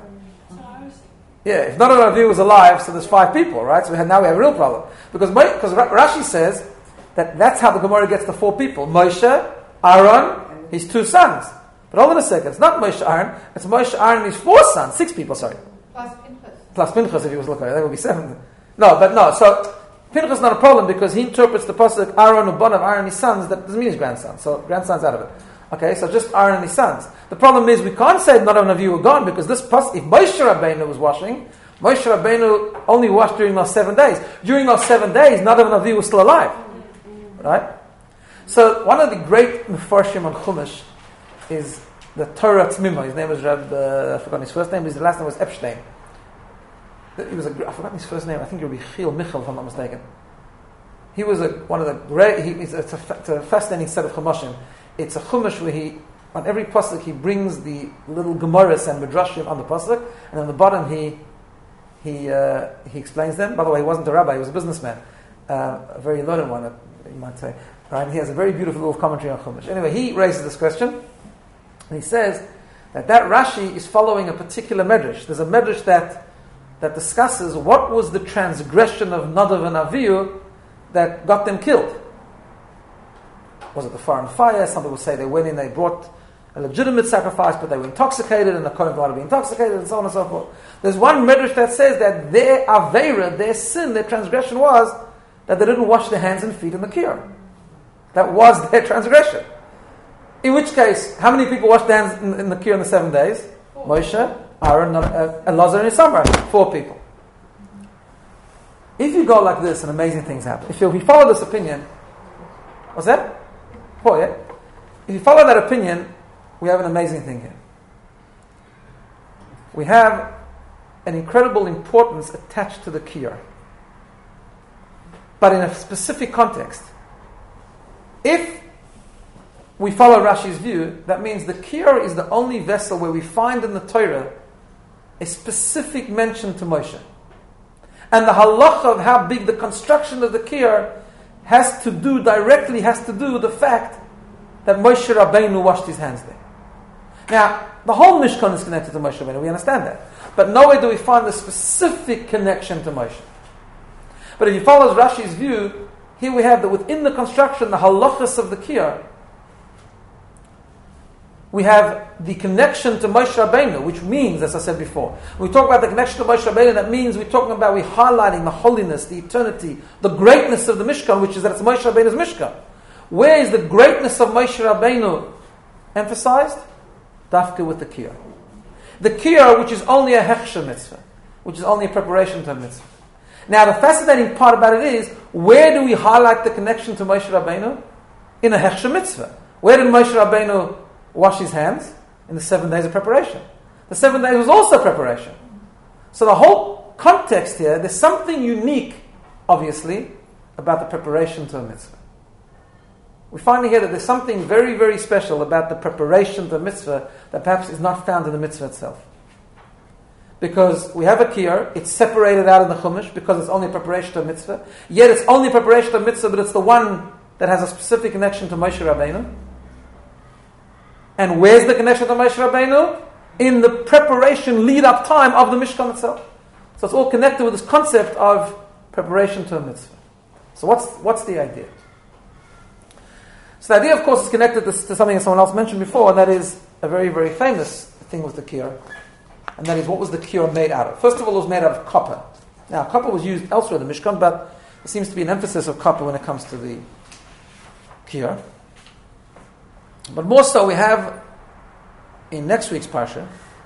S1: Yeah, if Nadav and Avihu was alive, so there's five people, right? So we have, now we have a real problem. Because because Rashi says that that's how the Gemara gets the four people. Moshe, Aaron, his two sons. But hold on a second, it's not Moshe Aaron, it's Moshe Aaron and his four sons, six people, sorry.
S2: Plus Pinchas.
S1: Plus Pinchas, if he was looking at it, that would be seven. No, but no, so Pinchas is not a problem because he interprets the pasuk Aaron Ubanav, Aaron and his sons, that doesn't mean his grandson, so grandson's out of it. Okay, so just Aaron and his sons. The problem is we can't say none of you were gone because this pasuk, if Moshe Rabbeinu was washing, Moshe Rabbeinu only washed during those seven days. During those seven days, none of Navi was still alive. Right? So one of the great Mefarshim on Chumash is the Torah Tzmima. His name was Reb, uh, I forgot his first name, his last name was Epstein. He was a, I forgot his first name, I think it would be Chil Michal if I'm not mistaken. He was a, one of the great, he, it's, a, it's, a, it's a fascinating set of Chumashim. It's a Chumash where he, on every pasuk, he brings the little Gemaras and Midrashim on the pasuk, and on the bottom he he uh, he explains them. By the way, he wasn't a rabbi, he was a businessman. Uh, a very learned one, you might say. Right? He has a very beautiful little commentary on Chumash. Anyway, he raises this question, and he says that that Rashi is following a particular medrash. There's a medrash that that discusses what was the transgression of Nadav and Avihu that got them killed. Was it the foreign fire? Some people say they went in, they brought a legitimate sacrifice, but they were intoxicated, and the Kohen wanted to be intoxicated, and so on and so forth. There's one medrash that says that their aveira, their sin, their transgression was that they didn't wash their hands and feet in the kior. That was their transgression. In which case, how many people washed their hands in, in the kior in the seven days? Four. Moshe, Aaron, uh, Elazar, and Isamar. Four people. If you go like this, and amazing things happen. If you, if you follow this opinion, what's that? Four, yeah? If you follow that opinion, we have an amazing thing here. We have an incredible importance attached to the kiyar, but in a specific context. If we follow Rashi's view, that means the kiyar is the only vessel where we find in the Torah a specific mention to Moshe. And the halacha of how big the construction of the kiyar has to do, directly has to do with the fact that Moshe Rabbeinu washed his hands there. Now, the whole Mishkan is connected to Moshe Rabbeinu, we understand that. But nowhere do we find the specific connection to Moshe. But if you follow Rashi's view, here we have that within the construction, the halachas of the kiyar, we have the connection to Moshe Rabbeinu, which means, as I said before, when we talk about the connection to Moshe Rabbeinu, that means we're talking about, we're highlighting the holiness, the eternity, the greatness of the Mishkan, which is that it's Moshe Rabbeinu's Mishkan. Where is the greatness of Moshe Rabbeinu emphasized? Dafka with the kiyar. The kiyar, which is only a hechsher mitzvah, which is only a preparation to a mitzvah. Now, the fascinating part about it is, where do we highlight the connection to Moshe Rabbeinu? In a hechsher mitzvah. Where did Moshe Rabbeinu wash his hands? In the seven days of preparation. The seven days was also preparation. So the whole context here, there's something unique, obviously, about the preparation to a mitzvah. We're finding here that there's something very, very special about the preparation to a mitzvah that perhaps is not found in the mitzvah itself. Because we have a kiyar, it's separated out in the Chumash because it's only a preparation to a mitzvah. Yet it's only a preparation to a mitzvah, but it's the one that has a specific connection to Moshe Rabbeinu. And where's the connection to Moshe Rabbeinu? In the preparation, lead-up time of the Mishkan itself. So it's all connected with this concept of preparation to a mitzvah. So what's what's the idea? So the idea, of course, is connected to, to something that someone else mentioned before, and that is a very, very famous thing with the kiyar. And that is, what was the kiyar made out of? First of all, it was made out of copper. Now, copper was used elsewhere in the Mishkan, but there seems to be an emphasis of copper when it comes to the kiyar. But more so, we have in next week's parsha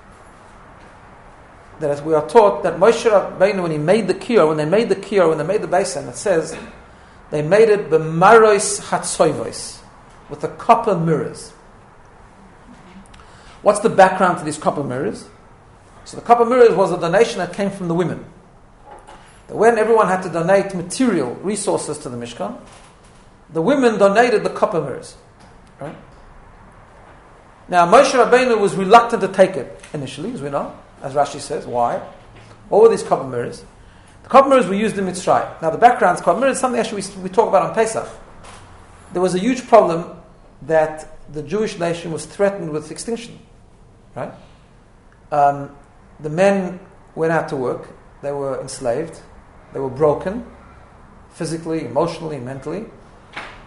S1: that as we are taught that Moshe Rabbeinu, when he made the kiyar, when they made the kiyar, when they made the basin, it says they made it b'maros hatzoivos, with the copper mirrors. What's the background to these copper mirrors? So the copper mirrors was a donation that came from the women. That when everyone had to donate material resources to the Mishkan, the women donated the copper mirrors. Right? Now Moshe Rabbeinu was reluctant to take it initially, as we know, as Rashi says. Why? What were these copper mirrors? The copper mirrors were used in Mitzrayim. Now the background to copper mirrors is something actually we, we talk about on Pesach. There was a huge problem that the Jewish nation was threatened with extinction. Right? Um, the men went out to work. They were enslaved. They were broken, physically, emotionally, mentally.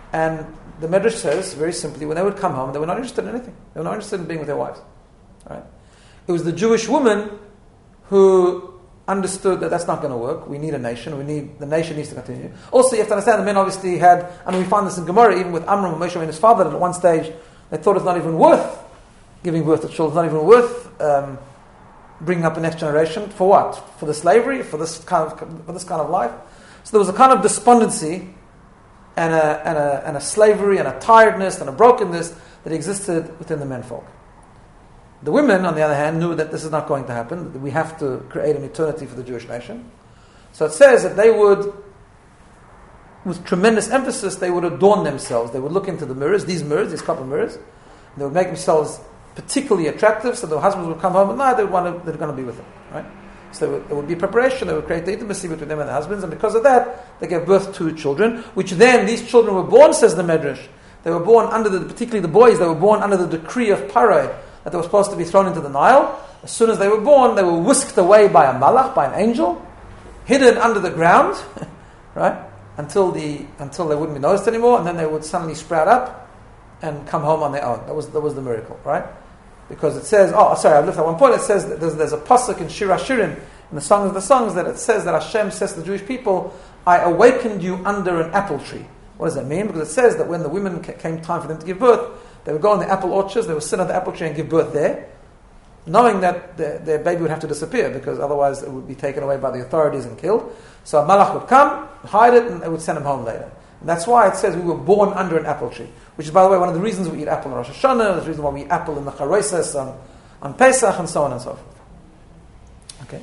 S1: And the Medrash says, very simply, when they would come home, they were not interested in anything. They were not interested in being with their wives. Right? It was the Jewish woman who understood that that's not going to work. We need a nation. We need the nation needs to continue. Also, you have to understand the men obviously had, and we find this in Gemara, even with Amram and Moshe and his father. At one stage, they thought it's not even worth giving birth to children. It's not even worth um, bringing up the next generation. For what? For the slavery? For this kind of for this kind of life? So there was a kind of despondency and a and a and a slavery and a tiredness and a brokenness that existed within the menfolk. The women, on the other hand, knew that this is not going to happen, that we have to create an eternity for the Jewish nation. So it says that they would, with tremendous emphasis, they would adorn themselves. They would look into the mirrors, these mirrors, these couple of mirrors, and they would make themselves particularly attractive, so the husbands would come home at night, they would want to, they're going to be with them. Right? So there would, there would be preparation, they would create the intimacy between them and the husbands, and because of that, they gave birth to children, which then, these children were born, says the Medrash, they were born under the, particularly the boys, they were born under the decree of Parai, that they were supposed to be thrown into the Nile. As soon as they were born, they were whisked away by a malach, by an angel, hidden under the ground, right, until the until they wouldn't be noticed anymore, and then they would suddenly sprout up and come home on their own. That was that was the miracle, right? Because it says, oh, sorry, I've left at one point. It says that there's, there's a pasuk in Shir HaShirim, in the Song of the Songs, that it says that Hashem says to the Jewish people, "I awakened you under an apple tree." What does that mean? Because it says that when the women came time for them to give birth, they would go in the apple orchards, they would sit on the apple tree and give birth there, knowing that their, their baby would have to disappear, because otherwise it would be taken away by the authorities and killed. So a malach would come, hide it, and they would send him home later. And that's why it says we were born under an apple tree, which is, by the way, one of the reasons we eat apple on Rosh Hashanah, the reason why we eat apple in the Charoises on, on Pesach, and so on and so forth. Okay.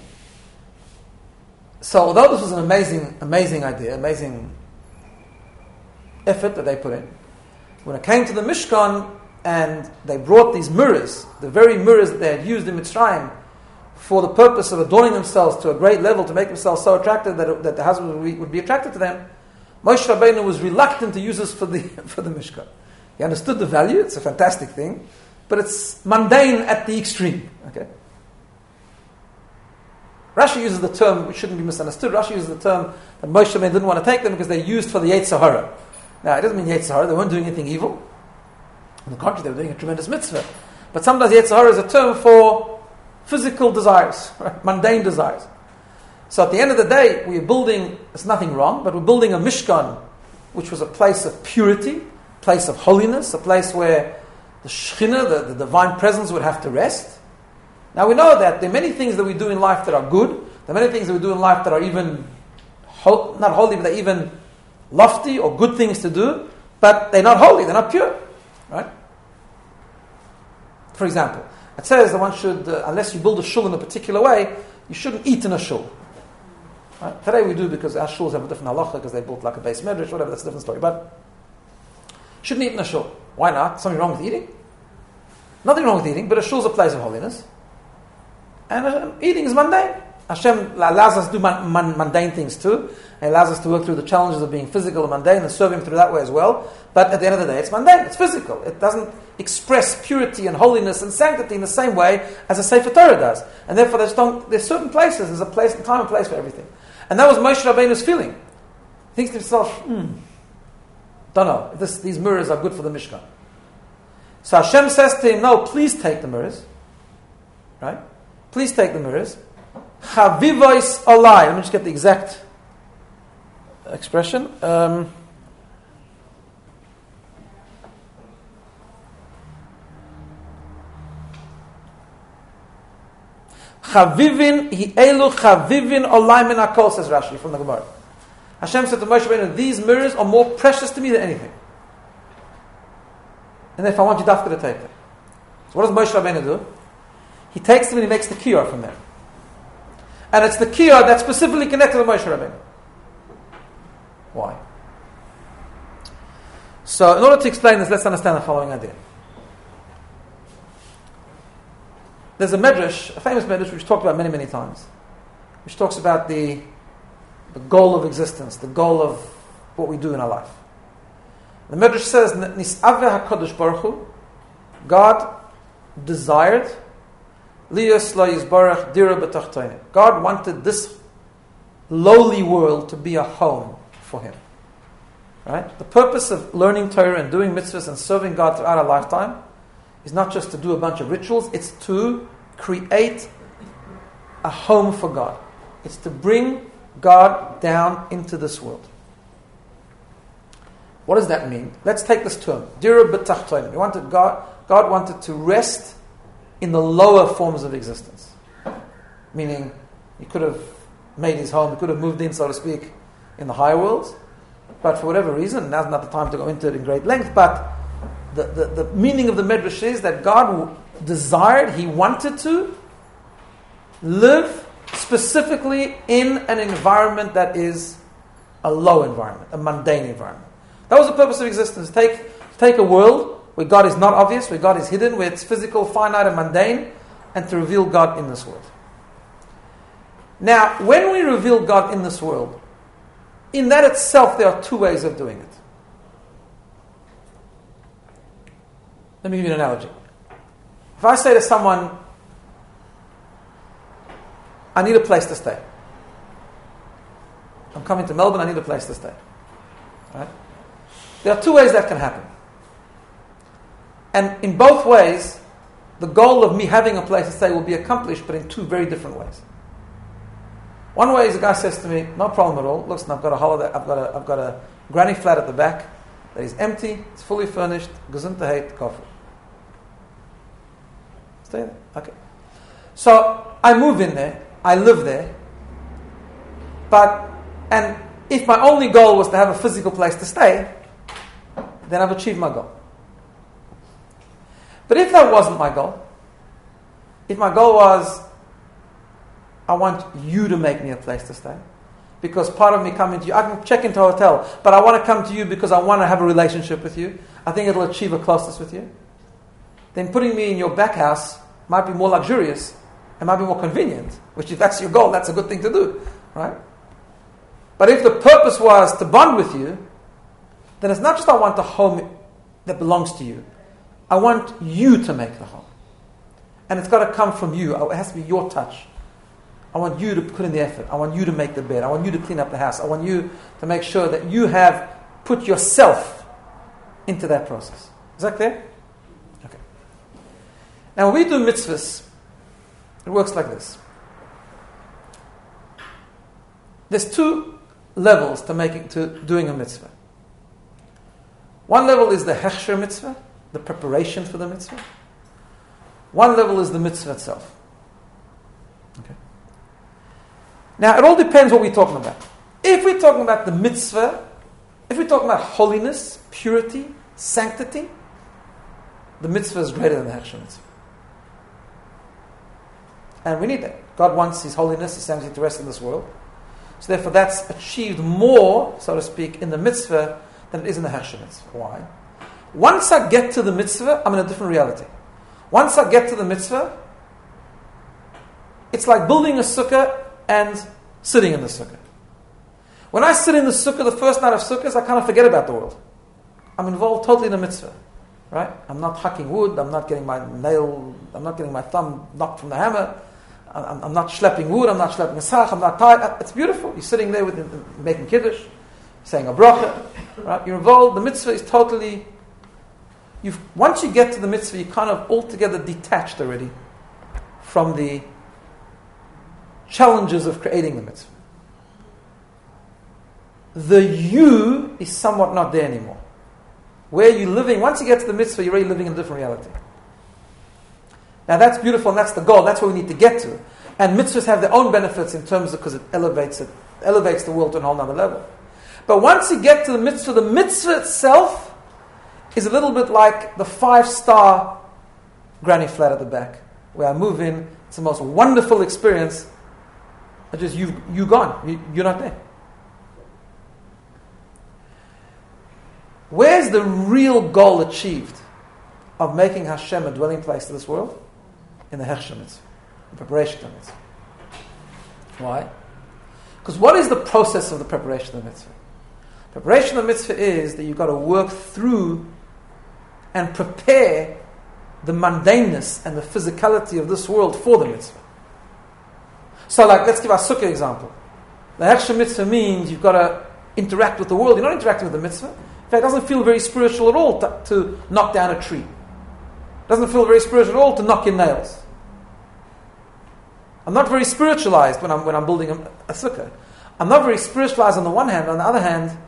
S1: So although this was an amazing, amazing idea, amazing effort that they put in, when it came to the Mishkan and they brought these mirrors, the very mirrors that they had used in Mitzrayim for the purpose of adorning themselves to a great level, to make themselves so attractive that, that the husband would be, would be attracted to them, Moshe Rabbeinu was reluctant to use this for the for the Mishkan. He understood the value, it's a fantastic thing, but it's mundane at the extreme. Okay. Rashi uses the term, which shouldn't be misunderstood, Rashi uses the term that Moshe Rabbeinu didn't want to take them because they used for the Yetzer Hara. Now, it doesn't mean Yetzer Hara, they weren't doing anything evil. On the contrary, they were doing a tremendous mitzvah. But sometimes Yetzer Hara is a term for physical desires, right? Mundane desires. So at the end of the day, we are building, there's nothing wrong, but we're building a Mishkan, which was a place of purity, a place of holiness, a place where the Shekhinah, the, the divine presence, would have to rest. Now we know that there are many things that we do in life that are good, there are many things that we do in life that are even, ho- not holy, but they're even lofty or good things to do, but they're not holy, they're not pure, right? For example, it says that one should, uh, unless you build a shul in a particular way, you shouldn't eat in a shul. Right? Today we do because our shuls have a different halacha, because they built like a base medrash, whatever, that's a different story. But shouldn't eat in a shul. Why not? Something wrong with eating? Nothing wrong with eating, but a shul is a place of holiness. And uh, eating is mundane. Hashem allows us to do man, man, mundane things too. He allows us to work through the challenges of being physical and mundane and serve Him through that way as well. But at the end of the day, it's mundane, it's physical. It doesn't express purity and holiness and sanctity in the same way as a Sefer Torah does. And therefore, there's, don't, there's certain places, there's a place, a time and place for everything. And that was Moshe Rabbeinu's feeling. He thinks to himself, hmm, don't know, if this, these mirrors are good for the Mishkan. So Hashem says to him, no, please take the mirrors. Right? Please take the mirrors. Chavivois olai. Let me just get the exact expression. Um, Chavivin hi elu chavivin olai min hakol, says Rashi from the Gemara. Hashem said to Moshe Rabbeinu, these mirrors are more precious to me than anything. And if I want you dafka to take them. So what does Moshe Rabbeinu do? He takes them and he makes the kiyar from them. And it's the kiyar that's specifically connected to Moshe Rabbeinu. Why? So in order to explain this, let's understand the following idea. There's a medrash, a famous medrash which we've talked about many, many times, which talks about the, the goal of existence, the goal of what we do in our life. The medrash says, Nis'aveh HaKadosh Baruch Hu, God desired Liyos Lo Yizbarach Dira B'Tachtonim. God wanted this lowly world to be a home for Him. Right? The purpose of learning Torah and doing mitzvahs and serving God throughout our lifetime is not just to do a bunch of rituals, it's to create a home for God. It's to bring God down into this world. What does that mean? Let's take this term. Dira b'tachtonim. We wanted God, God wanted to rest in the lower forms of existence. Meaning, he could have made his home, he could have moved in, so to speak, in the higher worlds. But for whatever reason, now's not the time to go into it in great length, but the, the, the meaning of the Medrash is that God desired, he wanted to live specifically in an environment that is a low environment, a mundane environment. That was the purpose of existence. Take, take a world where God is not obvious, where God is hidden, where it's physical, finite, and mundane, and to reveal God in this world. Now, when we reveal God in this world, in that itself, there are two ways of doing it. Let me give you an analogy. If I say to someone, I need a place to stay. I'm coming to Melbourne, I need a place to stay. Right? There are two ways that can happen. And in both ways, the goal of me having a place to stay will be accomplished, but in two very different ways. One way is a guy says to me, no problem at all. Listen, I've got a holiday, I've got a, I've got a granny flat at the back that is empty, it's fully furnished, gesundheit, kofer. Stay there. Okay. So I move in there, I live there, but, and if my only goal was to have a physical place to stay, then I've achieved my goal. But if that wasn't my goal, if my goal was, I want you to make me a place to stay, because part of me coming to you, I can check into a hotel, but I want to come to you because I want to have a relationship with you. I think it'll achieve a closeness with you. Then putting me in your back house might be more luxurious and might be more convenient, which if that's your goal, that's a good thing to do, right? But if the purpose was to bond with you, then it's not just I want the home that belongs to you. I want you to make the home. And it's got to come from you. It has to be your touch. I want you to put in the effort. I want you to make the bed. I want you to clean up the house. I want you to make sure that you have put yourself into that process. Is that clear? Okay. Now when we do mitzvahs, it works like this. There's two levels to making to doing a mitzvah. One level is the hechsher mitzvah, the preparation for the mitzvah. One level is the mitzvah itself. Okay. Now, it all depends what we're talking about. If we're talking about the mitzvah, if we're talking about holiness, purity, sanctity, the mitzvah is greater than the hechsher mitzvah. And we need that. God wants His holiness, His sanctity to rest in this world. So therefore that's achieved more, so to speak, in the mitzvah than it is in the hechsher mitzvah. Why? Once I get to the mitzvah, I'm in a different reality. Once I get to the mitzvah, it's like building a sukkah and sitting in the sukkah. When I sit in the sukkah, the first night of sukkahs, I kind of forget about the world. I'm involved totally in the mitzvah, right? I'm not hacking wood. I'm not getting my nail. I'm not getting my thumb knocked from the hammer. I'm, I'm not schlepping wood. I'm not schlepping a sach. I'm not tired. It's beautiful. You're sitting there with making kiddush, saying a bracha, right? You're involved. The mitzvah is totally. You've once you get to the mitzvah, you're kind of altogether detached already from the challenges of creating the mitzvah. The you is somewhat not there anymore. Where you're living, once you get to the mitzvah, you're already living in a different reality. Now that's beautiful and that's the goal. That's what we need to get to. And mitzvahs have their own benefits in terms of, because it elevates it, elevates the world to a whole nother level. But once you get to the mitzvah, the mitzvah itself is a little bit like the five-star granny flat at the back, where I move in. It's the most wonderful experience. I just, you you gone. You, you're not there. Where's the real goal achieved of making Hashem a dwelling place to this world? In the hechsher mitzvah, the preparation of the mitzvah. Why? Because what is the process of the preparation of the mitzvah? Preparation of the mitzvah is that you've got to work through and prepare the mundaneness and the physicality of this world for the mitzvah. So like, let's give our sukkah example. The hechsher mitzvah means you've got to interact with the world. You're not interacting with the mitzvah. In fact, it doesn't feel very spiritual at all to, to knock down a tree. It doesn't feel very spiritual at all to knock in nails. I'm not very spiritualized when I'm when I'm building a, a sukkah. I'm not very spiritualized on the one hand. On the other hand,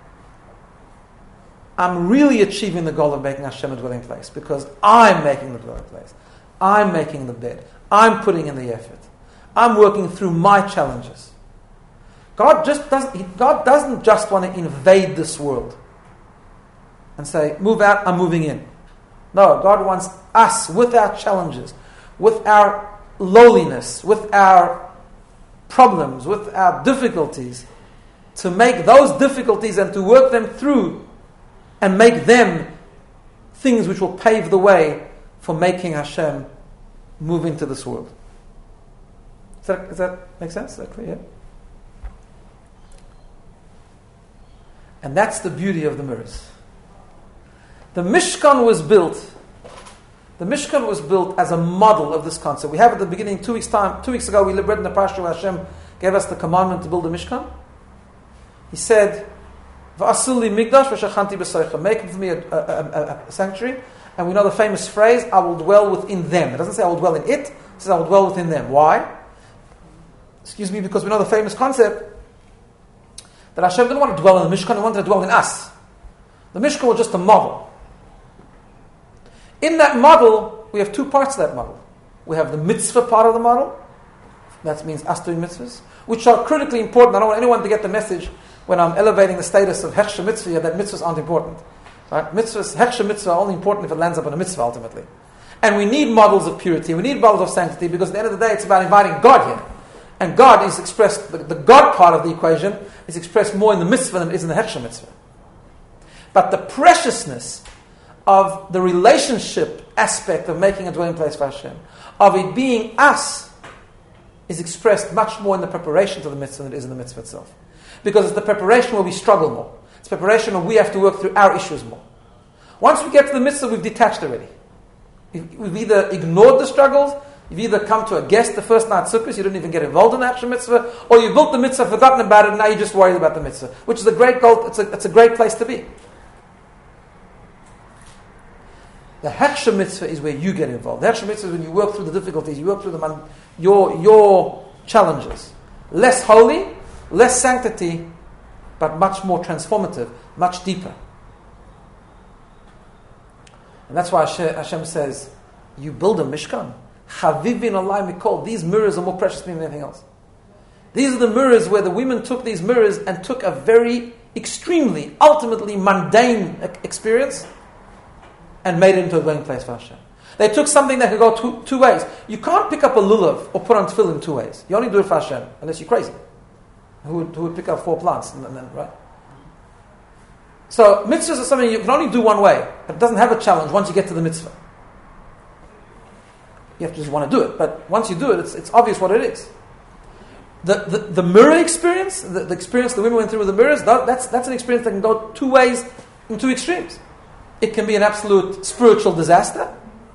S1: I'm really achieving the goal of making Hashem a dwelling place because I'm making the dwelling place. I'm making the bed. I'm putting in the effort. I'm working through my challenges. God just doesn't. God doesn't just want to invade this world and say, "Move out. I'm moving in." No, God wants us with our challenges, with our lowliness, with our problems, with our difficulties, to make those difficulties and to work them through and make them things which will pave the way for making Hashem move into this world. Does that, does that make sense? Is that clear? And that's the beauty of the mirrors. The Mishkan was built The Mishkan was built as a model of this concept. We have at the beginning, two weeks time, two weeks ago, we read in the Parsha where Hashem gave us the commandment to build a Mishkan. He said, "V'asul li migdash v'shachanti b'soicha." Make for me a, a, a, a sanctuary. And we know the famous phrase, "I will dwell within them." It doesn't say I will dwell in it. It says I will dwell within them. Why? Excuse me, because we know the famous concept that Hashem didn't want to dwell in the Mishkan, He wanted to dwell in us. The Mishkan was just a model. In that model, we have two parts of that model. We have the mitzvah part of the model. That means us doing mitzvahs, which are critically important. I don't want anyone to get the message when I'm elevating the status of hechsher mitzvah that mitzvahs aren't important. Right? Mitzvahs, hechsher mitzvah are only important if it lands up on a mitzvah ultimately. And we need models of purity. We need models of sanctity because at the end of the day, it's about inviting God here. And God is expressed, the, the God part of the equation is expressed more in the mitzvah than it is in the hechsher mitzvah. But the preciousness of the relationship aspect of making a dwelling place for Hashem, of it being us, is expressed much more in the preparation to the mitzvah than it is in the mitzvah itself. Because it's the preparation where we struggle more. It's preparation where we have to work through our issues more. Once we get to the mitzvah, we've detached already. We've either ignored the struggles, you've either come to a guest the first night sukkahs, you didn't even get involved in the actual mitzvah, or you built the mitzvah, forgotten about it, and now you're just worried about the mitzvah, which is a great goal. It's a, it's a great place to be. The hechsher mitzvah is where you get involved. The hechsher mitzvah is when you work through the difficulties, you work through the man, your your challenges. Less holy, less sanctity, but much more transformative, much deeper. And that's why Hashem says, you build a Mishkan. Chavivin alai mikol. These mirrors are more precious to me than anything else. These are the mirrors where the women took these mirrors and took a very extremely, ultimately mundane experience and made it into a dwelling place for Hashem. They took something that could go two, two ways. You can't pick up a lulav or put on tefillin two ways. You only do it for Hashem, unless you're crazy. Who would, who would pick up four plants and then, right? So mitzvahs are something you can only do one way. It doesn't have a challenge once you get to the mitzvah. You have to just want to do it. But once you do it, it's, it's obvious what it is. The, the, the mirror experience, the, the experience the women went through with the mirrors, that, that's, that's an experience that can go two ways in two extremes. It can be an absolute spiritual disaster.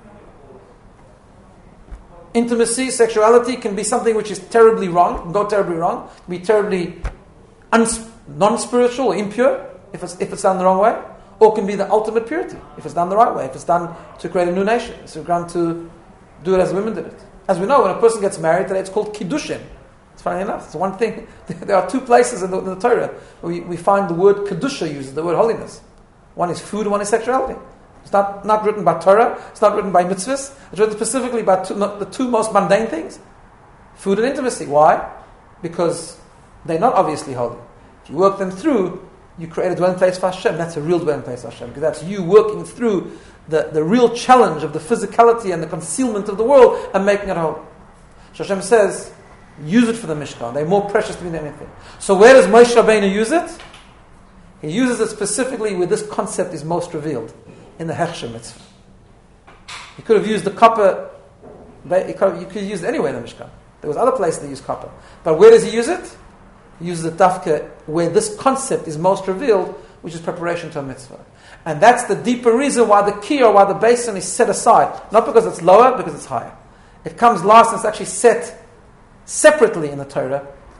S1: Intimacy, sexuality can be something which is terribly wrong, can go terribly wrong, can be terribly uns- non-spiritual or impure if it's, if it's done the wrong way, or can be the ultimate purity if it's done the right way, if it's done to create a new nation, if it's done to do it as women did it. As we know, when a person gets married today, it's called kiddushin. It's funny enough. It's one thing. There are two places in the, in the Torah where we, we find the word kedusha used, the word holiness. One is food, one is sexuality. It's not, not written by Torah, it's not written by mitzvahs, it's written specifically by two, the two most mundane things. Food and intimacy. Why? Because they're not obviously holy. If you work them through, you create a dwelling place for Hashem. That's a real dwelling place for Hashem, because that's you working through the, the real challenge of the physicality and the concealment of the world and making it whole. So Hashem says, use it for the Mishkan. They're more precious to me than anything. So where does Moshe Rabbeinu use it? He uses it specifically where this concept is most revealed, in the hechsher mitzvah. He could have used the copper, you could have used it anywhere in the Mishkan. There was other places that use copper. But where does he use it? He uses it dafka where this concept is most revealed, which is preparation to a mitzvah. And that's the deeper reason why the key or why the basin is set aside. Not because it's lower, because it's higher. It comes last and it's actually set separately in the Torah,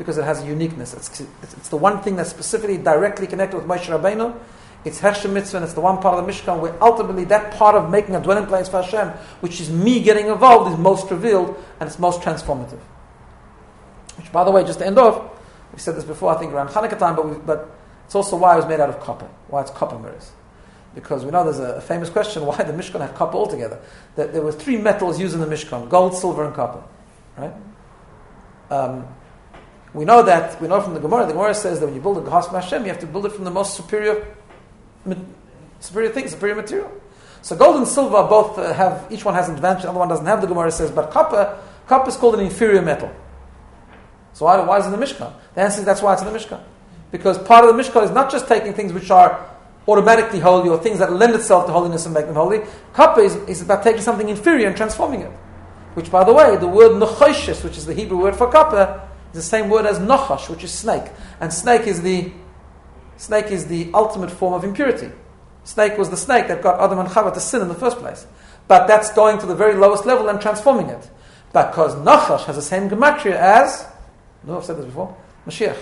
S1: because it has a uniqueness. It's, it's, it's the one thing that's specifically directly connected with Moshe Rabbeinu. It's Hershem Mitzvah, and it's the one part of the Mishkan where ultimately that part of making a dwelling place for Hashem, which is me getting involved, is most revealed and it's most transformative. Which, by the way, just to end off, we said this before, I think around Hanukkah time, but, we, but it's also why it was made out of copper, why it's copper mirrors. Because we know there's a, a famous question, why the Mishkan had copper altogether. That there were three metals used in the Mishkan, gold, silver, and copper. Right? Um, we know that, we know from the Gemara, the Gemara says that when you build a house for Hashem, you have to build it from the most superior superior thing, superior material. So gold and silver both uh, have, each one has an advantage, the other one doesn't have, the Gemara says, but copper, copper is called an inferior metal. So why, why is it in the Mishkan? The answer is that's why it's in the Mishkan. Because part of the Mishkan is not just taking things which are automatically holy or things that lend itself to holiness and make them holy. Copper is, is about taking something inferior and transforming it. Which, by the way, the word nechoshes, which is the Hebrew word for copper, is the same word as nachash, which is snake. And snake is the snake is the ultimate form of impurity. Snake was the snake that got Adam and Chava to sin in the first place. But that's going to the very lowest level and transforming it. Because nachash has the same gematria as, no, I've said this before, Mashiach.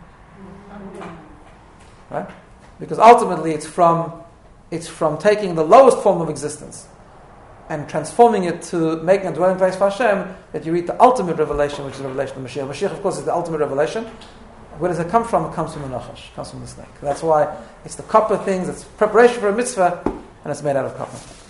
S1: Right? Because ultimately it's from it's from taking the lowest form of existence and transforming it to making a dwelling place for Hashem that you read the ultimate revelation, which is the revelation of Mashiach. Mashiach, of course, is the ultimate revelation. Where does it come from? It comes from the nachash, it comes from the snake. That's why it's the copper things, it's preparation for a mitzvah, and it's made out of copper.